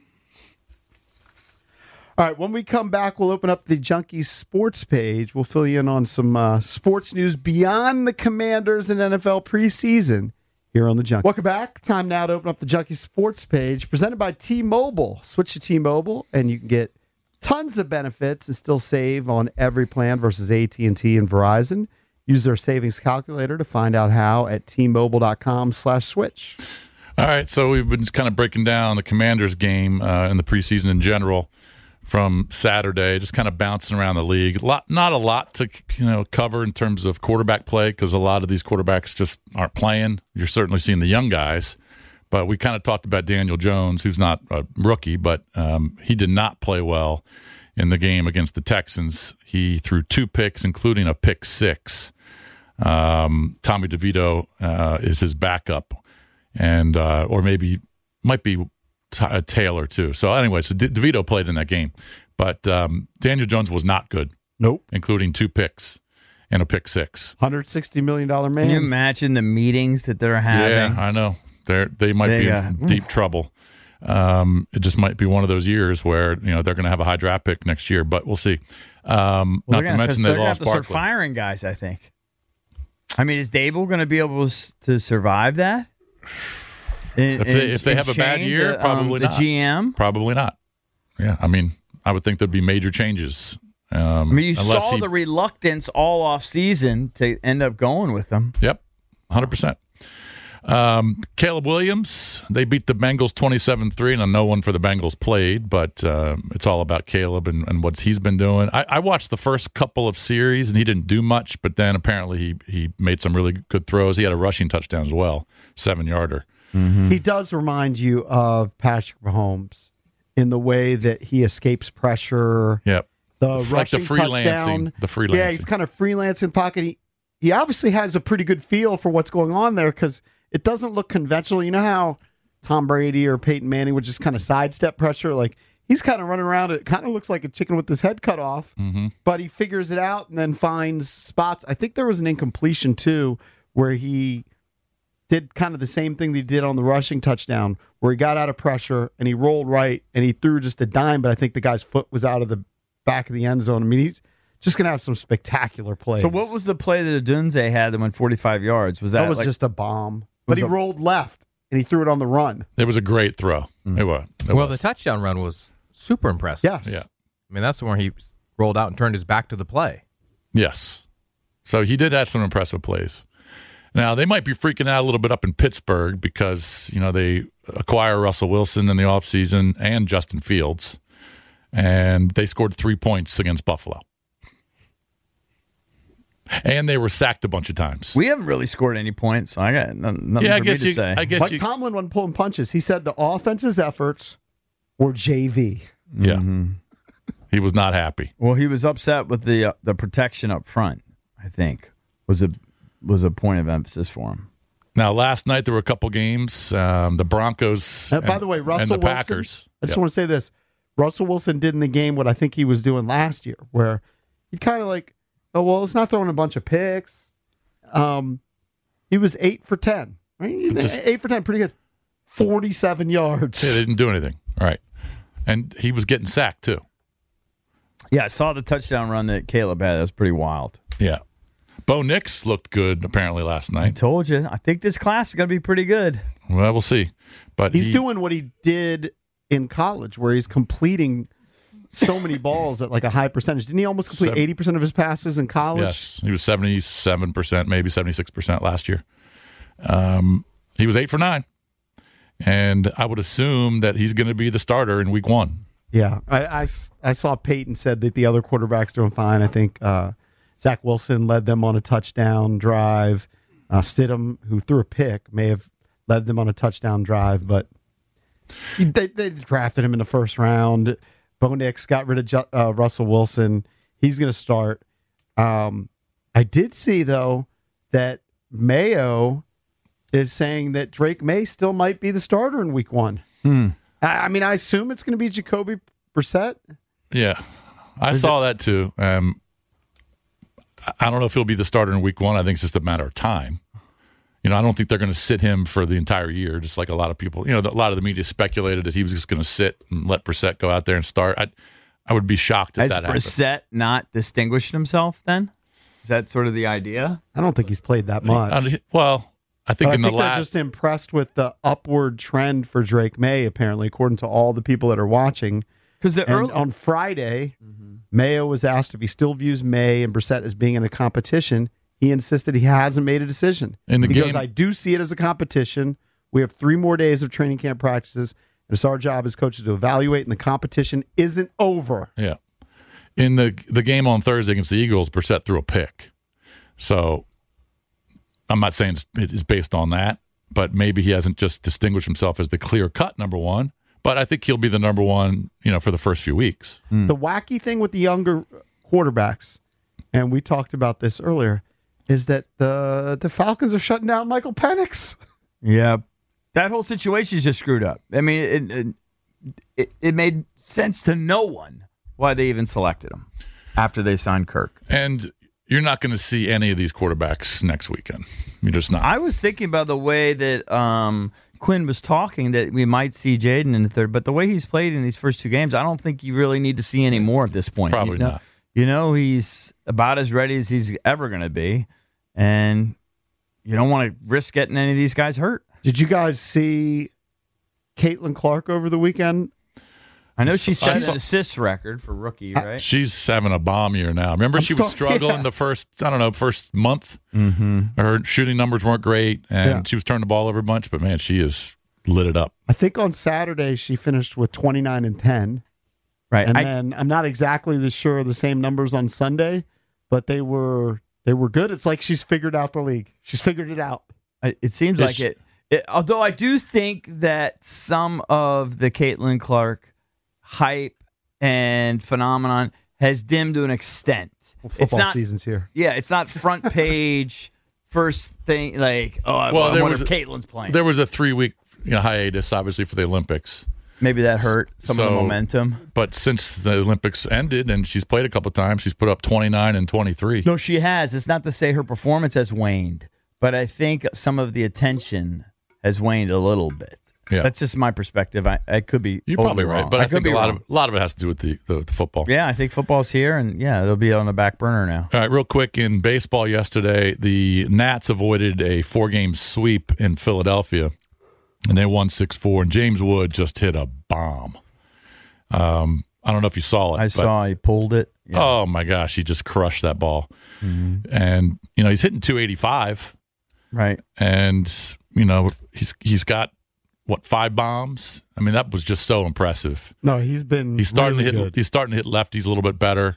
Speaker 6: All right, when we come back, we'll open up the Junkies sports page. We'll fill you in on some uh, sports news beyond the Commanders and N F L preseason here on the Junkies. Welcome back. Time now to open up the Junkies sports page presented by T-Mobile. Switch to T-Mobile, and you can get tons of benefits and still save on every plan versus A T and T and Verizon. Use their savings calculator to find out how at T-Mobile.com slash switch.
Speaker 9: All right, so we've been kind of breaking down the Commanders game uh, and the preseason in general from Saturday, just kind of bouncing around the league. Lot, not a lot to you know cover in terms of quarterback play because a lot of these quarterbacks just aren't playing. You're certainly seeing the young guys, but we kind of talked about Daniel Jones, who's not a rookie, but um, he did not play well in the game against the Texans. He threw two picks, including a pick six. Um, Tommy DeVito uh, is his backup, and uh, or maybe might be T- uh, Taylor too. So anyway, so De- DeVito played in that game, but um, Daniel Jones was not good.
Speaker 6: Nope,
Speaker 9: including two picks and a pick six.
Speaker 6: one hundred sixty million dollars man.
Speaker 8: Can you imagine the meetings that they're having?
Speaker 9: Yeah, I know. They they might
Speaker 8: They,
Speaker 9: be
Speaker 8: uh,
Speaker 9: in deep trouble. Um, it just might be one of those years where you know they're going to have a high draft pick next year, but we'll see. Um,
Speaker 8: Well,
Speaker 9: not
Speaker 8: they're
Speaker 9: to
Speaker 8: gonna have
Speaker 9: mention
Speaker 8: they're
Speaker 9: they
Speaker 8: gonna
Speaker 9: lost
Speaker 8: have to start
Speaker 9: Barkley.
Speaker 8: firing guys, I think. I mean, is Dable going to be able to, s- to survive that? And-
Speaker 9: If they
Speaker 8: and-
Speaker 9: if they
Speaker 8: and
Speaker 9: have a bad
Speaker 8: Shane,
Speaker 9: year,
Speaker 8: the, um,
Speaker 9: probably
Speaker 8: the
Speaker 9: not.
Speaker 8: G M.
Speaker 9: Probably not. Yeah, I mean, I would think there'd be major changes. Um,
Speaker 8: I mean, you
Speaker 9: unless
Speaker 8: saw
Speaker 9: he,
Speaker 8: the reluctance all off season to end up going with them.
Speaker 9: Yep, one hundred percent. Um, Caleb Williams, they beat the Bengals twenty-seven three, and no one for the Bengals played, but uh, it's all about Caleb and, and what he's been doing. I, I watched the first couple of series, and he didn't do much, but then apparently he, he made some really good throws. He had a rushing touchdown as well, seven-yarder.
Speaker 6: Mm-hmm. He does remind you of Patrick Mahomes in the way that he escapes pressure.
Speaker 9: Yep.
Speaker 6: The
Speaker 9: like
Speaker 6: rushing
Speaker 9: the freelancing,
Speaker 6: touchdown.
Speaker 9: the freelancing.
Speaker 6: Yeah, he's kind of freelancing in pocket. He, he obviously has a pretty good feel for what's going on there because it doesn't look conventional. You know how Tom Brady or Peyton Manning would just kind of sidestep pressure? Like, he's kind of running around. It kind of looks like a chicken with his head cut off,
Speaker 9: mm-hmm.
Speaker 6: but he figures it out and then finds spots. I think there was an incompletion, too, where he did kind of the same thing that he did on the rushing touchdown, where he got out of pressure and he rolled right and he threw just a dime, but I think the guy's foot was out of the back of the end zone. I mean, he's just going to have some spectacular plays.
Speaker 8: So what was the play that Odunze had that went forty-five yards? Was that,
Speaker 6: that was
Speaker 8: like,
Speaker 6: just a bomb. But he
Speaker 8: a,
Speaker 6: rolled left, and he threw it on the run.
Speaker 9: It was a great throw. Mm-hmm. It was. It
Speaker 14: well,
Speaker 9: was.
Speaker 14: the touchdown run was super impressive.
Speaker 6: Yes.
Speaker 9: Yeah.
Speaker 14: I mean, that's the one he rolled out and turned his back to the play.
Speaker 9: Yes. So he did have some impressive plays. Now, they might be freaking out a little bit up in Pittsburgh because, you know, they acquire Russell Wilson in the offseason and Justin Fields, and they scored three points against Buffalo. And they were sacked a bunch of times.
Speaker 8: We haven't really scored any points. So I got nothing
Speaker 9: yeah, I
Speaker 8: for
Speaker 9: guess
Speaker 8: me to
Speaker 9: you,
Speaker 8: say.
Speaker 9: I guess
Speaker 6: Mike
Speaker 9: you,
Speaker 6: Tomlin wasn't pulling punches. He said the offense's efforts were J V.
Speaker 9: Yeah.
Speaker 8: Mm-hmm.
Speaker 9: He was not happy.
Speaker 8: Well, he was upset with the uh, the protection up front, I think, was a was a point of emphasis for him.
Speaker 9: Now, last night there were a couple games. Um, the Broncos
Speaker 6: Uh, by
Speaker 9: and,
Speaker 6: the way, Russell
Speaker 9: and the
Speaker 6: Wilson,
Speaker 9: Packers.
Speaker 6: I just
Speaker 9: Yep.
Speaker 6: want to say this. Russell Wilson did in the game what I think he was doing last year, where he kind of like, oh, well, it's not throwing a bunch of picks. Um, he was eight for ten. Right?
Speaker 9: Just-
Speaker 6: eight for ten, pretty good. forty-seven yards.
Speaker 9: Yeah, they didn't do anything. All right. And he was getting sacked, too.
Speaker 8: Yeah, I saw the touchdown run that Caleb had. That was pretty wild.
Speaker 9: Yeah. Bo Nix looked good, apparently, last
Speaker 8: I
Speaker 9: night.
Speaker 8: told you. I think this class is going to be pretty good.
Speaker 9: Well, we'll see. But
Speaker 6: He's
Speaker 9: he,
Speaker 6: doing what he did in college, where he's completing so many balls at like a high percentage. Didn't he almost complete
Speaker 9: Seven-
Speaker 6: eighty percent of his passes in college?
Speaker 9: Yes, he was seventy-seven percent, maybe seventy-six percent last year. Um, he was eight for nine. And I would assume that he's going to be the starter in week one.
Speaker 6: Yeah. I, I, I saw Peyton said that the other quarterback's doing fine. I think uh, Zach Wilson led them on a touchdown drive. Uh, Stidham, who threw a pick, may have led them on a touchdown drive, but they, they drafted him in the first round. Bo Nix got rid of Ju- uh, Russell Wilson. He's going to start. Um, I did see, though, that Mayo is saying that Drake May still might be the starter in week one.
Speaker 8: Hmm.
Speaker 6: I, I mean, I assume it's going to be Jacoby Brissett.
Speaker 9: Yeah, I saw that too. Um, I don't know if he'll be the starter in week one. I think it's just a matter of time. You know, I don't think they're going to sit him for the entire year, just like a lot of people. You know, a lot of the media speculated that he was just going to sit and let Brissett go out there and start. I, I would be shocked if
Speaker 8: Has
Speaker 9: that happened.
Speaker 8: Brissett not distinguished himself then? Is that sort of the idea?
Speaker 6: I don't think he's played that much.
Speaker 9: I- well, I think
Speaker 6: But
Speaker 9: in
Speaker 6: I think
Speaker 9: the
Speaker 6: they're
Speaker 9: last
Speaker 6: just impressed with the upward trend for Drake May, apparently, according to all the people that are watching.
Speaker 8: Because the
Speaker 6: And
Speaker 8: early,
Speaker 6: on Friday, Mayo was asked if he still views May and Brissett as being in a competition. He insisted he hasn't made a decision.
Speaker 9: In the
Speaker 6: because
Speaker 9: game-
Speaker 6: I do see it as a competition. We have three more days of training camp practices. And it's our job as coaches to evaluate, and the competition isn't over.
Speaker 9: Yeah. In the the game on Thursday against the Eagles, Brissett threw a pick. So I'm not saying it's, it's based on that, but maybe he hasn't just distinguished himself as the clear-cut number one. But I think he'll be the number one, you know, for the first few weeks.
Speaker 6: The wacky thing with the younger quarterbacks, and we talked about this earlier, is that the the Falcons are shutting down Michael Penix.
Speaker 8: yeah, that whole situation is just screwed up. I mean, it, it, it, it made sense to no one why they even selected him after they signed Kirk.
Speaker 9: And you're not going to see any of these quarterbacks next weekend. You're just not.
Speaker 8: I was thinking about the way that um, Quinn was talking that we might see Jaden in the third, but the way he's played in these first two games, I don't think you really need to see any more at this point.
Speaker 9: Probably
Speaker 8: you know,
Speaker 9: not.
Speaker 8: You know, he's about as ready as he's ever going to be, and you don't want to risk getting any of these guys hurt.
Speaker 6: Did you guys see Caitlin Clark over the weekend?
Speaker 8: I know she set
Speaker 9: I saw-
Speaker 8: an assist record for rookie, right?
Speaker 9: She's having a bomb year now. Remember,
Speaker 8: I'm
Speaker 9: she was
Speaker 8: still-
Speaker 9: struggling
Speaker 8: yeah.
Speaker 9: the first, I don't know, first month.
Speaker 8: Mm-hmm.
Speaker 9: Her shooting numbers weren't great, and
Speaker 6: Yeah.
Speaker 9: she was turning the ball over a bunch. But man, she has lit it up.
Speaker 6: I think on Saturday she finished with twenty-nine and ten.
Speaker 8: Right.
Speaker 6: And
Speaker 8: I-
Speaker 6: then I'm not exactly the sure of the same numbers on Sunday, but they were they were good. It's like she's figured out the league. She's figured it out.
Speaker 8: I- It seems
Speaker 6: Is
Speaker 8: like
Speaker 6: she-
Speaker 8: it, it. Although I do think that some of the Caitlin Clark hype and phenomenon has dimmed to an extent.
Speaker 6: Well,
Speaker 8: it's
Speaker 6: football
Speaker 8: not,
Speaker 6: season's here.
Speaker 8: Yeah, it's not front page first thing like oh, I,
Speaker 9: Well,
Speaker 8: I
Speaker 9: there
Speaker 8: wonder
Speaker 9: was
Speaker 8: if
Speaker 9: a-
Speaker 8: Caitlin's playing.
Speaker 9: There was a three week you know, hiatus, obviously, for the Olympics.
Speaker 8: Maybe that hurt some of the momentum.
Speaker 9: But since the Olympics ended and she's played a couple times, she's put up twenty-nine and twenty-three.
Speaker 8: No, she has. It's not to say her performance has waned, but I think some of the attention has waned a little bit.
Speaker 9: Yeah.
Speaker 8: That's just my perspective. I, I could be
Speaker 9: You're
Speaker 8: totally
Speaker 9: probably right,
Speaker 8: wrong.
Speaker 9: but I,
Speaker 8: could
Speaker 9: think
Speaker 8: be
Speaker 9: a lot
Speaker 8: wrong.
Speaker 9: of a lot of it has to do with the, the, the football.
Speaker 8: Yeah, I think football's here, and yeah, it'll be on the back burner now.
Speaker 9: All right, real quick, in baseball yesterday, the Nats avoided a four-game sweep in Philadelphia, and they won six four, and James Wood just hit a bomb. Um, I don't know if you saw it.
Speaker 8: I
Speaker 9: but-
Speaker 8: saw he pulled it.
Speaker 9: Oh, my gosh, he just crushed that ball.
Speaker 8: Mm-hmm.
Speaker 9: And, you know, he's hitting two eighty-five.
Speaker 8: Right.
Speaker 9: And, you know, he's he's got, what, five bombs? I mean, that was just so impressive.
Speaker 6: No, he's been
Speaker 9: He's starting
Speaker 6: really
Speaker 9: to hit.
Speaker 6: good.
Speaker 9: He's starting to hit lefties a little bit better.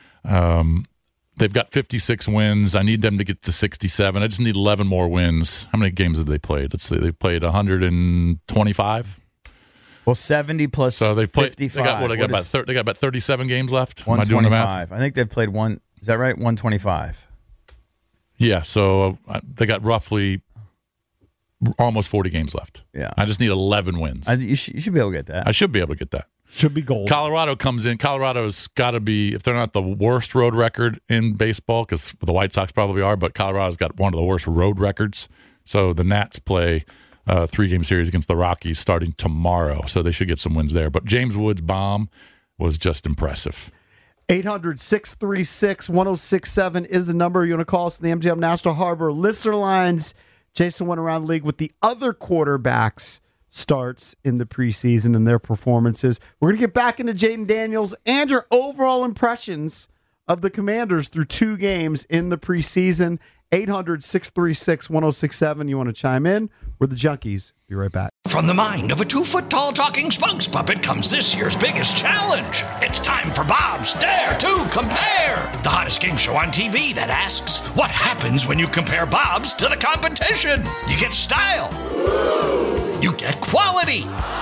Speaker 9: Um, they've got fifty-six wins. I need them to get to sixty-seven. I just need eleven more wins. How many games have they played? Let's see. They played one hundred twenty-five.
Speaker 8: Well, seventy plus
Speaker 9: So they've played. They
Speaker 8: fifty-five.
Speaker 9: got what? They got
Speaker 8: What
Speaker 9: about.
Speaker 8: is-
Speaker 9: Thir- they got about thirty-seven games left. Am I
Speaker 8: one
Speaker 9: doing the math?
Speaker 8: twenty-five. I think they've played one. Is that right? one twenty-five.
Speaker 9: Yeah. So uh, they got roughly almost forty games left.
Speaker 8: Yeah.
Speaker 9: I just need eleven wins.
Speaker 8: I, you, sh- you should be able to get that.
Speaker 9: I should be able to get that.
Speaker 6: Should be gold.
Speaker 9: Colorado comes in. Colorado's got to be, if they're not the worst road record in baseball, because the White Sox probably are, but Colorado's got one of the worst road records. So the Nats play a three-game series against the Rockies starting tomorrow, so they should get some wins there. But James Wood's bomb was just impressive.
Speaker 6: eight hundred, six three six, one oh six seven is the number. You want to call us in the M G M National Harbor listener lines. Jason went around the league with the other quarterbacks starts in the preseason and their performances. We're going to get back into Jaden Daniels and your overall impressions of the Commanders through two games in the preseason. eight hundred, six three six, one oh six seven. You want to chime in? We're the Junkies. Be right back.
Speaker 4: From the mind of a two-foot-tall talking spokes puppet comes this year's biggest challenge. It's time for Bob's Dare to Compare, the hottest game show on T V that asks, what happens when you compare Bob's to the competition? You get style. You get quality.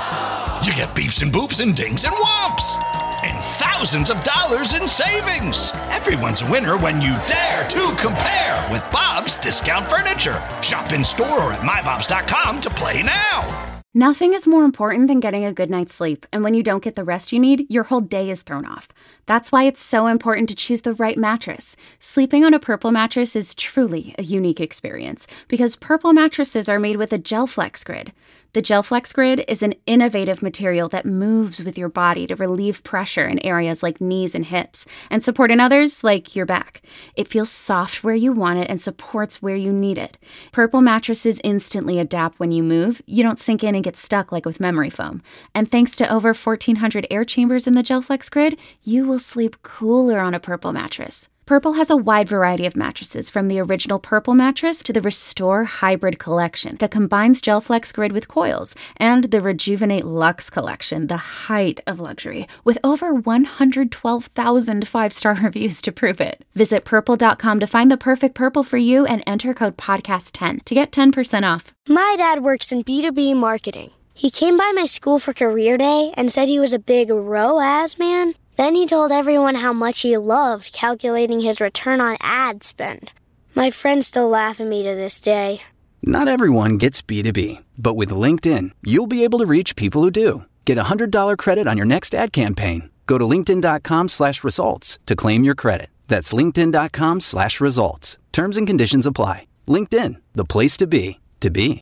Speaker 4: You get beeps and boops and dings and whomps. And thousands of dollars in savings. Everyone's a winner when you dare to compare with Bob's Discount Furniture. Shop in store or at my bobs dot com to play now.
Speaker 5: Nothing is more important than getting a good night's sleep, and when you don't get the rest you need, your whole day is thrown off. That's why it's so important to choose the right mattress. Sleeping on a Purple mattress is truly a unique experience because Purple mattresses are made with a GelFlex Grid. The GelFlex Grid is an innovative material that moves with your body to relieve pressure in areas like knees and hips and support in others like your back. It feels soft where you want it and supports where you need it. Purple mattresses instantly adapt when you move. You don't sink in and get stuck like with memory foam. And thanks to over fourteen hundred air chambers in the GelFlex Grid, you will sleep cooler on a Purple mattress. Purple has a wide variety of mattresses, from the original Purple mattress to the Restore Hybrid collection that combines GelFlex Grid with coils, and the Rejuvenate Luxe collection, the height of luxury, with over one hundred twelve thousand five-star reviews to prove it. Visit purple dot com to find the perfect Purple for you and enter code podcast ten to get ten percent off.
Speaker 1: My dad works in B two B marketing. He came by my school for career day and said he was a big R O A S man. Then he told everyone how much he loved calculating his return on ad spend. My friends still laugh at me to this day.
Speaker 2: Not everyone gets B two B, but with LinkedIn, you'll be able to reach people who do. Get a one hundred dollars credit on your next ad campaign. Go to linkedin dot com slash results to claim your credit. That's linkedin dot com slash results. Terms and conditions apply. LinkedIn, the place to be, to be.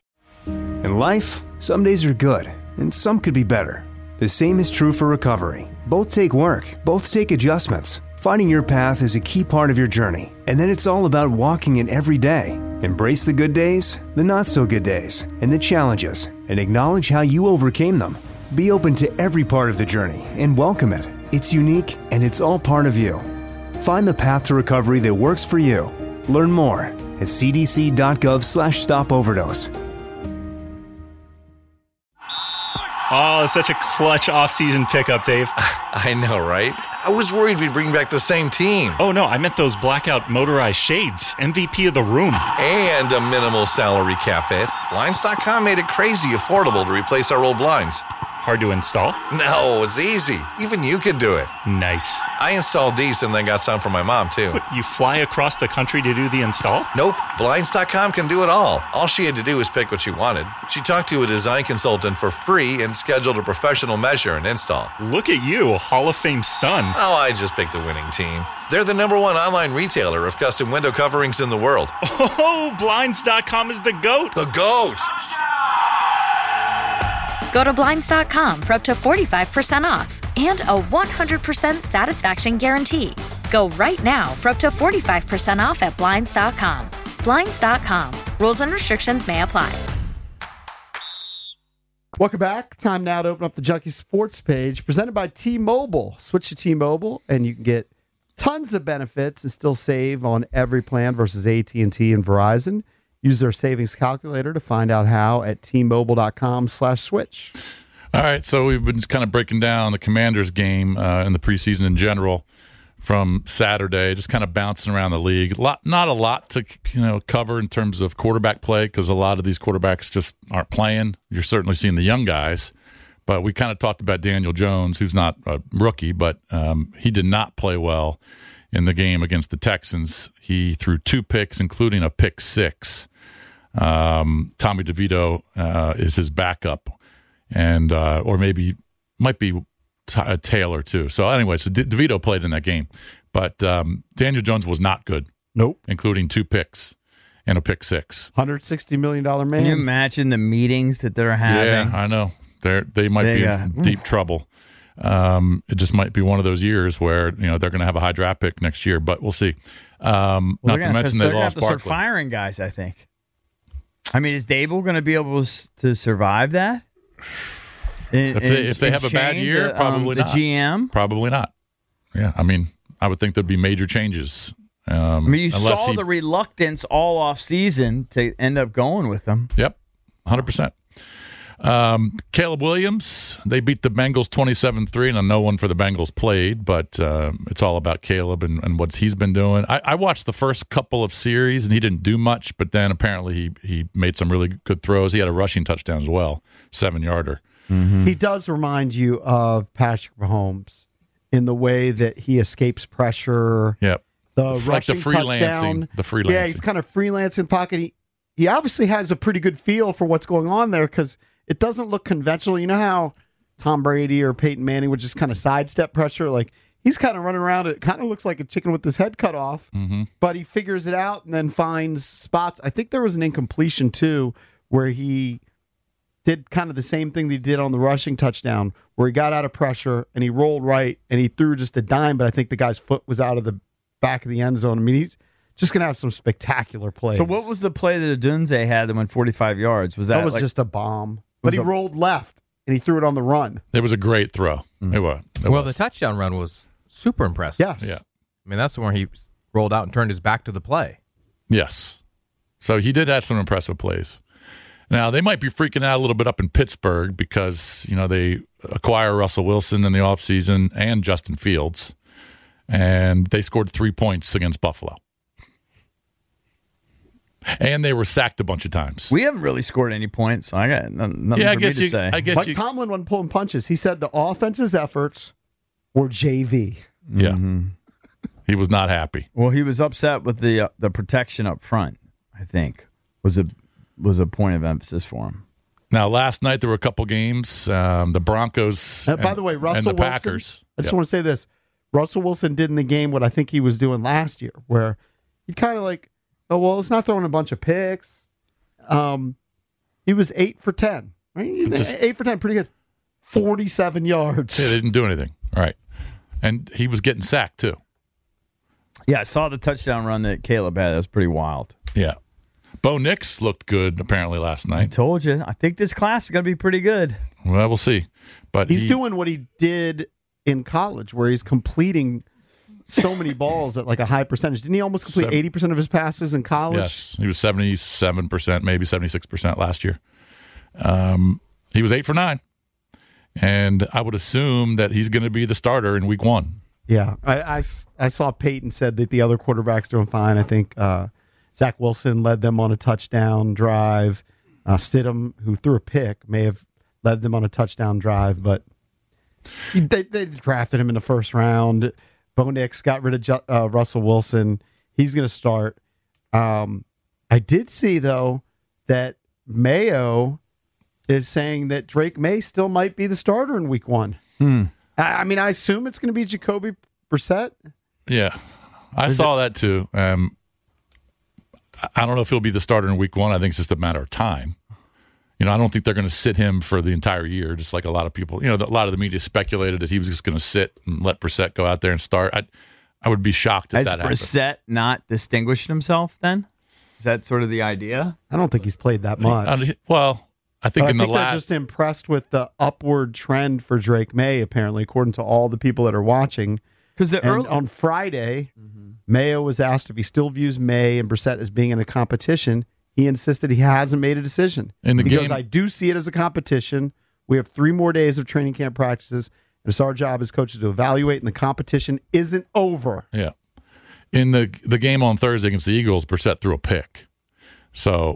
Speaker 13: In life, some days are good, and some could be better. The same is true for recovery. Both take work, both take adjustments. Finding your path is a key part of your journey, and then it's all about walking it every day. Embrace the good days, the not so good days, and the challenges, and acknowledge how you overcame them. Be open to every part of the journey and welcome it. It's unique and it's all part of you. Find the path to recovery that works for you. Learn more at cdc.gov slash stop overdose.
Speaker 10: Oh, such a clutch off-season pickup, Dave.
Speaker 11: I know, right? I was worried we'd bring back the same team.
Speaker 10: Oh, no, I meant those blackout motorized shades. M V P of the room.
Speaker 11: And a minimal salary cap hit. Blinds dot com made it crazy affordable to replace our old blinds.
Speaker 10: Hard to install?
Speaker 11: No, it's easy. Even you could do it.
Speaker 10: Nice.
Speaker 11: I installed these and then got some for my mom, too.
Speaker 10: What, you fly across the country to do the install?
Speaker 11: Nope. Blinds dot com can do it all. All she had to do was pick what she wanted. She talked to a design consultant for free and scheduled a professional measure and install.
Speaker 10: Look at you, Hall of Fame son.
Speaker 11: Oh, I just picked the winning team. They're the number one online retailer of custom window coverings in the world.
Speaker 10: Oh, Blinds dot com is the GOAT.
Speaker 11: The GOAT!
Speaker 12: Go to Blinds dot com for up to forty-five percent off and a one hundred percent satisfaction guarantee. Go right now for up to forty-five percent off at Blinds dot com. Blinds dot com. Rules and restrictions may apply.
Speaker 6: Welcome back. Time now to open up the Junkie Sports page presented by T-Mobile. Switch to T-Mobile and you can get tons of benefits and still save on every plan versus A T and T and Verizon. Use their savings calculator to find out how at T-Mobile.com slash switch.
Speaker 9: All right, so we've been kind of breaking down the Commanders game uh, in the preseason in general from Saturday, just kind of bouncing around the league. A lot, not a lot to you know cover in terms of quarterback play because a lot of these quarterbacks just aren't playing. You're certainly seeing the young guys, but we kind of talked about Daniel Jones, who's not a rookie, but um, he did not play well in the game against the Texans. He threw two picks, including a pick six. Um, Tommy DeVito uh, is his backup, and uh, or maybe might be t- uh, Taylor too. So anyway, so De- DeVito played in that game, but um, Daniel Jones was not good.
Speaker 6: Nope,
Speaker 9: including two picks and a pick six.
Speaker 6: one hundred sixty million dollars man.
Speaker 8: Can you imagine the meetings that they're having?
Speaker 9: Yeah, I know. They they might
Speaker 8: They,
Speaker 9: be
Speaker 8: uh,
Speaker 9: in deep trouble. Um, it just might be one of those years where you know they're going to have a high draft pick next year, but we'll see. Um,
Speaker 8: Well,
Speaker 9: not
Speaker 8: they're
Speaker 9: to
Speaker 8: gonna
Speaker 9: mention
Speaker 8: have
Speaker 9: they
Speaker 8: to, they're
Speaker 9: lost
Speaker 8: gonna have to start
Speaker 9: Barkley.
Speaker 8: firing guys, I think. I mean, is Dable going to be able to survive that? And-
Speaker 9: If they,
Speaker 8: and-
Speaker 9: if they
Speaker 8: and
Speaker 9: have a bad
Speaker 8: Shane,
Speaker 9: year,
Speaker 8: the, um,
Speaker 9: probably
Speaker 8: the
Speaker 9: not.
Speaker 8: G M?
Speaker 9: Probably not. Yeah, I mean, I would think there'd be major changes. Um,
Speaker 8: I mean, you
Speaker 9: unless
Speaker 8: saw
Speaker 9: he,
Speaker 8: the reluctance all off season to end up going with them.
Speaker 9: Yep, one hundred percent. Um, Caleb Williams, they beat the Bengals twenty-seven three, and no one for the Bengals played, but um, it's all about Caleb and, and what he's been doing. I, I watched the first couple of series, and he didn't do much, but then apparently he, he made some really good throws. He had a rushing touchdown as well, seven-yarder.
Speaker 6: He does remind you of Patrick Mahomes in the way that he escapes pressure.
Speaker 9: Yep.
Speaker 6: The
Speaker 9: Like the
Speaker 6: rushing
Speaker 9: freelancing-
Speaker 6: touchdown.
Speaker 9: the freelancing.
Speaker 6: Yeah, he's kind of freelancing pocket. He, he obviously has a pretty good feel for what's going on there because it doesn't look conventional. You know how Tom Brady or Peyton Manning would just kind of sidestep pressure? Like, he's kind of running around. It kind of looks like a chicken with his head cut off,
Speaker 9: Mm-hmm.
Speaker 6: but he figures it out and then finds spots. I think there was an incompletion, too, where he did kind of the same thing that he did on the rushing touchdown, where he got out of pressure and he rolled right and he threw just a dime, but I think the guy's foot was out of the back of the end zone. I mean, he's just going to have some spectacular plays.
Speaker 8: So what was the play that Adunze had that went forty-five yards? Was that,
Speaker 6: That was
Speaker 8: like,
Speaker 6: just a bomb. But he
Speaker 8: was a-
Speaker 6: rolled left and he threw it on the run.
Speaker 9: It was a great throw.
Speaker 8: Mm-hmm.
Speaker 9: It was. It
Speaker 14: well,
Speaker 9: was.
Speaker 14: the touchdown run was super impressive.
Speaker 6: Yes.
Speaker 9: Yeah.
Speaker 14: I mean, that's where he rolled out and turned his back to the play.
Speaker 9: Yes. So he did have some impressive plays. Now, they might be freaking out a little bit up in Pittsburgh because, you know, they acquire Russell Wilson in the offseason and Justin Fields, and they scored three points against Buffalo. And they were sacked a bunch of times.
Speaker 8: We haven't really scored any points. So I got nothing
Speaker 9: Yeah, I
Speaker 8: for
Speaker 9: guess
Speaker 8: me to
Speaker 9: you-
Speaker 8: say.
Speaker 9: I guess
Speaker 6: But
Speaker 9: you-
Speaker 6: Tomlin wasn't pulling punches. He said the offense's efforts were J V.
Speaker 9: Yeah.
Speaker 8: Mm-hmm.
Speaker 9: He was not happy.
Speaker 8: Well, he was upset with the uh, the protection up front, I think, was a was a point of emphasis for him.
Speaker 9: Now, last night there were a couple games. Um, the Broncos
Speaker 6: Uh, by
Speaker 9: and-
Speaker 6: the way, Russell
Speaker 9: and the
Speaker 6: Wilson,
Speaker 9: Packers.
Speaker 6: I just
Speaker 9: Yep.
Speaker 6: want to say this. Russell Wilson did in the game what I think he was doing last year, where he kind of like, oh, well, it's not throwing a bunch of picks. Um, he was eight for ten. Right?
Speaker 9: Just-
Speaker 6: eight for ten, pretty good. forty-seven yards.
Speaker 9: Yeah, they didn't do anything. All right. And he was getting sacked, too.
Speaker 8: Yeah, I saw the touchdown run that Caleb had. That was pretty wild.
Speaker 9: Yeah. Bo Nix looked good apparently last
Speaker 8: I
Speaker 9: night.
Speaker 8: told you. I think this class is going to be pretty good.
Speaker 9: Well, we'll see. But
Speaker 6: He's
Speaker 9: he,
Speaker 6: doing what he did in college, where he's completing so many balls at like a high percentage. Didn't he almost complete
Speaker 9: Seven-
Speaker 6: eighty percent of his passes in college?
Speaker 9: Yes, he was seventy-seven percent, maybe seventy-six percent last year. Um, he was eight for nine. And I would assume that he's going to be the starter in week one.
Speaker 6: Yeah. I, I s- I saw Peyton said that the other quarterback's doing fine. I think uh, Zach Wilson led them on a touchdown drive. Uh, Stidham, who threw a pick, may have led them on a touchdown drive, but they, they drafted him in the first round. Bo Nix got rid of Ju- uh, Russell Wilson. He's going to start. Um, I did see, though, that Mayo is saying that Drake May still might be the starter in week one.
Speaker 8: Hmm.
Speaker 6: I, I mean, I assume it's going to be Jacoby Brissett.
Speaker 9: Yeah, I
Speaker 6: Is
Speaker 9: saw that too. Um, I don't know if he'll be the starter in week one. I think it's just a matter of time. You know, I don't think they're going to sit him for the entire year, just like a lot of people. You know, the, a lot of the media speculated that he was just going to sit and let Brissett go out there and start. I, I would be shocked if
Speaker 8: Has
Speaker 9: that happened.
Speaker 8: Brissett not distinguished himself then? Is that sort of the idea?
Speaker 6: I don't think he's played that much.
Speaker 9: I- well, I think
Speaker 6: But
Speaker 9: in
Speaker 6: I
Speaker 9: the
Speaker 6: think they're
Speaker 9: last
Speaker 6: just impressed with the upward trend for Drake May, apparently, according to all the people that are watching.
Speaker 8: Because the
Speaker 6: And
Speaker 8: early-
Speaker 6: on Friday, Mayo was asked if he still views May and Brissett as being in a competition. He insisted he hasn't made a decision.
Speaker 9: In the
Speaker 6: he
Speaker 9: game-
Speaker 6: goes, I do see it as a competition. We have three more days of training camp practices, and it's our job as coaches to evaluate, and the competition isn't over.
Speaker 9: Yeah. In the the game on Thursday against the Eagles, Brissett threw a pick. So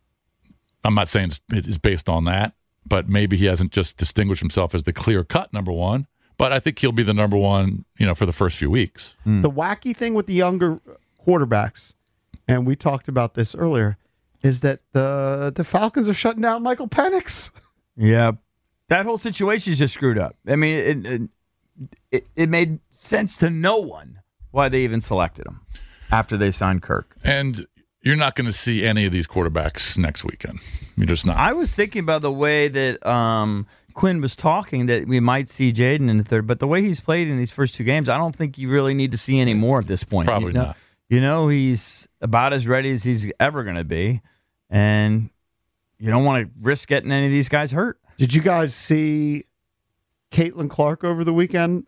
Speaker 9: I'm not saying it's, it is based on that, but maybe he hasn't just distinguished himself as the clear-cut number one. But I think he'll be the number one, you know, for the first few weeks.
Speaker 6: The wacky thing with the younger quarterbacks, and we talked about this earlier, is that the the Falcons are shutting down Michael Penix.
Speaker 8: Yeah. That whole situation is just screwed up. I mean, it, it, it, it made sense to no one why they even selected him after they signed Kirk.
Speaker 9: And you're not going to see any of these quarterbacks next weekend. You're just not.
Speaker 8: I was thinking about the way that um, Quinn was talking that we might see Jaden in the third, but the way he's played in these first two games, I don't think you really need to see any more at this point.
Speaker 9: Probably
Speaker 8: you know,
Speaker 9: not.
Speaker 8: You know, he's about as ready as he's ever going to be, and you don't want to risk getting any of these guys hurt.
Speaker 6: Did you guys see Caitlin Clark over the weekend?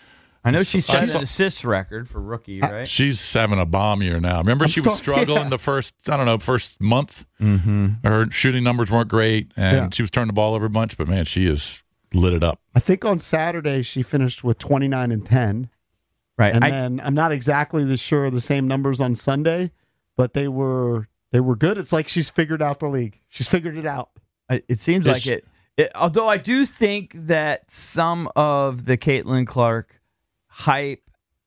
Speaker 8: I know she
Speaker 9: I
Speaker 8: set
Speaker 9: saw-
Speaker 8: an assist record for rookie, right?
Speaker 9: She's having a bomb year now. Remember,
Speaker 6: I'm
Speaker 9: she was
Speaker 6: still-
Speaker 9: struggling
Speaker 6: yeah.
Speaker 9: the first, I don't know, first month.
Speaker 8: Mm-hmm.
Speaker 9: Her shooting numbers weren't great, and
Speaker 6: Yeah.
Speaker 9: she was turning the ball over a bunch. But man, she is lit it up.
Speaker 6: I think on Saturday she finished with twenty-nine and ten.
Speaker 8: Right.
Speaker 6: And
Speaker 8: I-
Speaker 6: then I'm not exactly the sure of the same numbers on Sunday, but they were they were good. It's like she's figured out the league. She's figured it out.
Speaker 8: I- It seems
Speaker 9: Is
Speaker 8: like
Speaker 9: she-
Speaker 8: it, it. Although I do think that some of the Caitlin Clark hype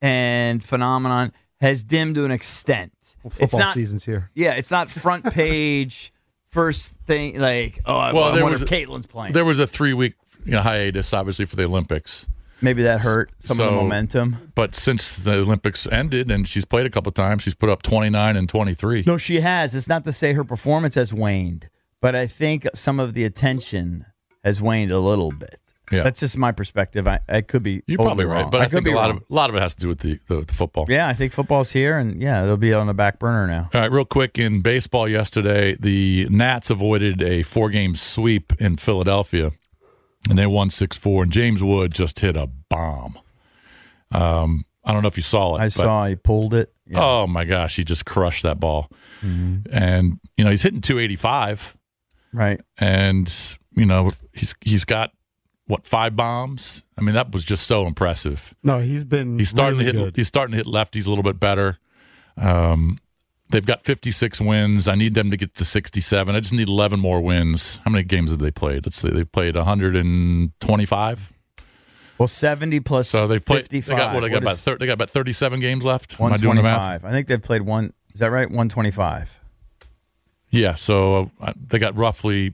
Speaker 8: and phenomenon has dimmed to an extent.
Speaker 6: Well,
Speaker 8: it's
Speaker 6: football
Speaker 8: not,
Speaker 6: season's here.
Speaker 8: Yeah, it's not front page first thing like oh, I,
Speaker 9: Well,
Speaker 8: I
Speaker 9: there
Speaker 8: wonder
Speaker 9: was
Speaker 8: if
Speaker 9: a-
Speaker 8: Caitlin's playing.
Speaker 9: There was a three week you know, hiatus, obviously, for the Olympics.
Speaker 8: Maybe that hurt some of the
Speaker 9: So-
Speaker 8: momentum.
Speaker 9: But since the Olympics ended and she's played a couple times, she's put up twenty-nine and twenty-three.
Speaker 8: No, she has. It's not to say her performance has waned, but I think some of the attention has waned a little bit.
Speaker 9: Yeah.
Speaker 8: That's just my perspective. I, I could be.
Speaker 9: You're probably
Speaker 8: totally
Speaker 9: right,
Speaker 8: wrong.
Speaker 9: but I,
Speaker 8: could
Speaker 9: think
Speaker 8: be
Speaker 9: a lot
Speaker 8: wrong.
Speaker 9: of a lot of it has to do with the, the, the football.
Speaker 8: Yeah, I think football's here, and yeah, it'll be on the back burner now.
Speaker 9: All right, real quick, in baseball yesterday, the Nats avoided a four-game sweep in Philadelphia, and they won six four, and James Wood just hit a bomb. Um, I don't know if you saw it.
Speaker 8: I
Speaker 9: but-
Speaker 8: saw he pulled it. Yeah.
Speaker 9: Oh, my gosh, he just crushed that ball.
Speaker 8: Mm-hmm.
Speaker 9: And, you know, he's hitting two eighty-five.
Speaker 8: Right.
Speaker 9: And, you know, he's he's got, what, five bombs? I mean, that was just so impressive.
Speaker 6: No, he's been
Speaker 9: He's starting
Speaker 6: really
Speaker 9: to hit.
Speaker 6: good.
Speaker 9: He's starting to hit lefties a little bit better. Um, they've got fifty-six wins. I need them to get to sixty-seven. I just need eleven more wins. How many games have they played? Let's see. They played one hundred twenty-five.
Speaker 8: Well, seventy plus
Speaker 9: So they played. They
Speaker 8: fifty-five.
Speaker 9: got what? They got
Speaker 8: What
Speaker 9: about.
Speaker 8: is
Speaker 9: Thir- they got about thirty-seven games left. Am I
Speaker 8: one
Speaker 9: doing the math?
Speaker 8: twenty-five. I think they've played one. Is that right? one twenty-five.
Speaker 9: Yeah. So uh, they got roughly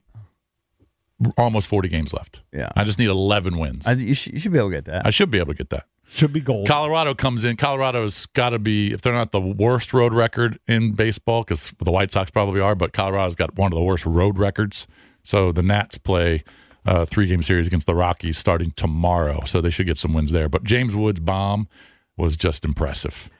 Speaker 9: almost forty games left.
Speaker 8: Yeah.
Speaker 9: I just need eleven wins.
Speaker 8: I,
Speaker 9: I,
Speaker 8: you, sh- you should be able to get that.
Speaker 9: should be able to get that.
Speaker 6: Should be gold.
Speaker 9: Colorado comes in. Colorado's got to be, if they're not the worst road record in baseball, because the White Sox probably are, but Colorado's got one of the worst road records. So the Nats play a three-game series against the Rockies starting tomorrow, so they should get some wins there. But James Wood's bomb was just impressive.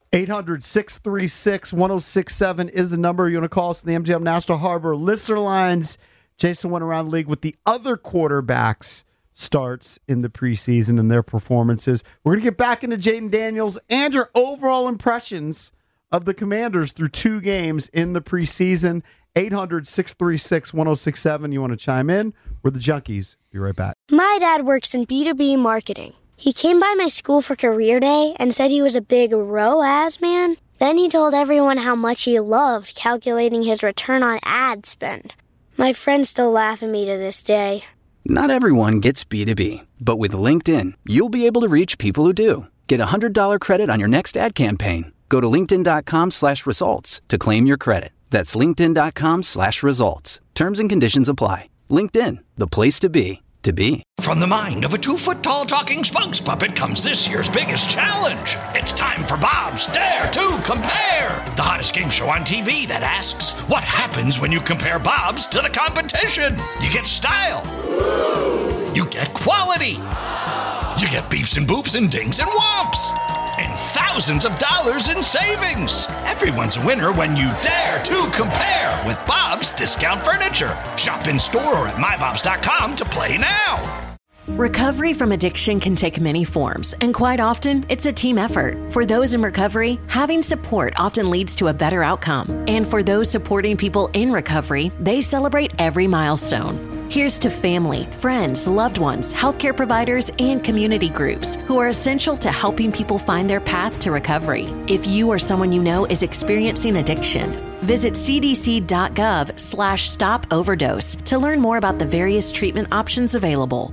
Speaker 6: eight hundred, six three six, one oh six seven is the number. You want to call us in the M G M National Harbor listener lines. Jason went around the league with the other quarterbacks starts in the preseason and their performances. We're going to get back into Jayden Daniels and your overall impressions of the Commanders through two games in the preseason. eight hundred, six three six, one oh six seven. You want to chime in? We're the Junkies. Be right back.
Speaker 1: My dad works in B two B marketing. He came by my school for career day and said he was a big R O A S man. Then he told everyone how much he loved calculating his return on ad spend. My friends still laugh at me to this day.
Speaker 2: Not everyone gets B two B, but with LinkedIn, you'll be able to reach people who do. Get a one hundred dollars credit on your next ad campaign. Go to linkedin.com slash results to claim your credit. That's linkedin.com slash results. Terms and conditions apply. LinkedIn, the place to be, to be.
Speaker 4: From the mind of a two-foot-tall talking spokes puppet comes this year's biggest challenge. It's time for Bob's Dare to Compare, the hottest game show on T V that asks, what happens when you compare Bob's to the competition? You get style. You get quality. You get beeps and boops and dings and whomps. And thousands of dollars in savings. Everyone's a winner when you dare to compare with Bob's Discount Furniture. Shop in store or at my bobs dot com to play now.
Speaker 3: Recovery from addiction can take many forms, and quite often, it's a team effort. For those in recovery, having support often leads to a better outcome. And for those supporting people in recovery, they celebrate every milestone. Here's to family, friends, loved ones, healthcare providers, and community groups who are essential to helping people find their path to recovery. If you or someone you know is experiencing addiction, visit cdc.gov slash stop overdose to learn more about the various treatment options available.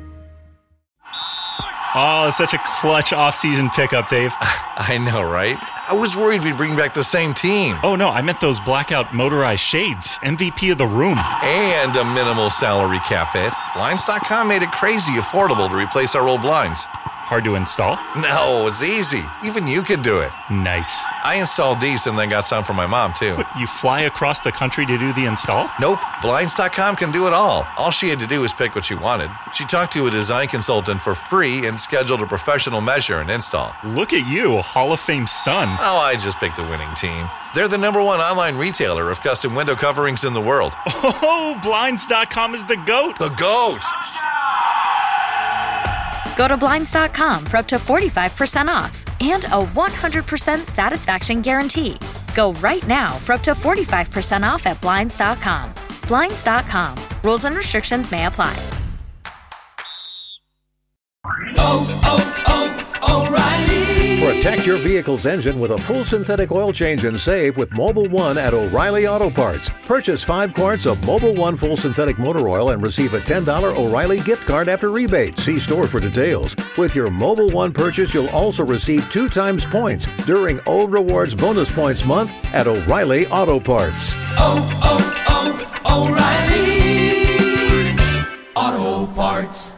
Speaker 10: Oh, such a clutch off-season pickup, Dave.
Speaker 11: I know, right? I was worried we'd bring back the same team.
Speaker 10: Oh, no, I meant those blackout motorized shades. M V P of the room.
Speaker 11: And a minimal salary cap hit. Blinds dot com made it crazy affordable to replace our old blinds.
Speaker 10: Hard to install?
Speaker 11: No, it's easy. Even you could do it.
Speaker 10: Nice.
Speaker 11: I installed these and then got some for my mom, too.
Speaker 10: But you fly across the country to do the install?
Speaker 11: Nope. Blinds dot com can do it all. All she had to do was pick what she wanted. She talked to a design consultant for free and scheduled a professional measure and install.
Speaker 10: Look at you, a Hall of Fame son.
Speaker 11: Oh, I just picked the winning team. They're the number one online retailer of custom window coverings in the world.
Speaker 10: Oh, Blinds dot com is the GOAT.
Speaker 11: The GOAT!
Speaker 12: Go to Blinds dot com for up to forty-five percent off and a one hundred percent satisfaction guarantee. Go right now for up to forty-five percent off at Blinds dot com. Blinds dot com. Rules and restrictions may apply.
Speaker 17: Oh, oh, oh, O'Reilly. Protect your vehicle's engine with a full synthetic oil change and save with Mobil one at O'Reilly Auto Parts. Purchase five quarts of Mobil one full synthetic motor oil and receive a ten dollars O'Reilly gift card after rebate. See store for details. With your Mobil one purchase, you'll also receive two times points during O Rewards Bonus Points Month at O'Reilly Auto Parts.
Speaker 18: Oh, oh, oh, O'Reilly Auto Parts.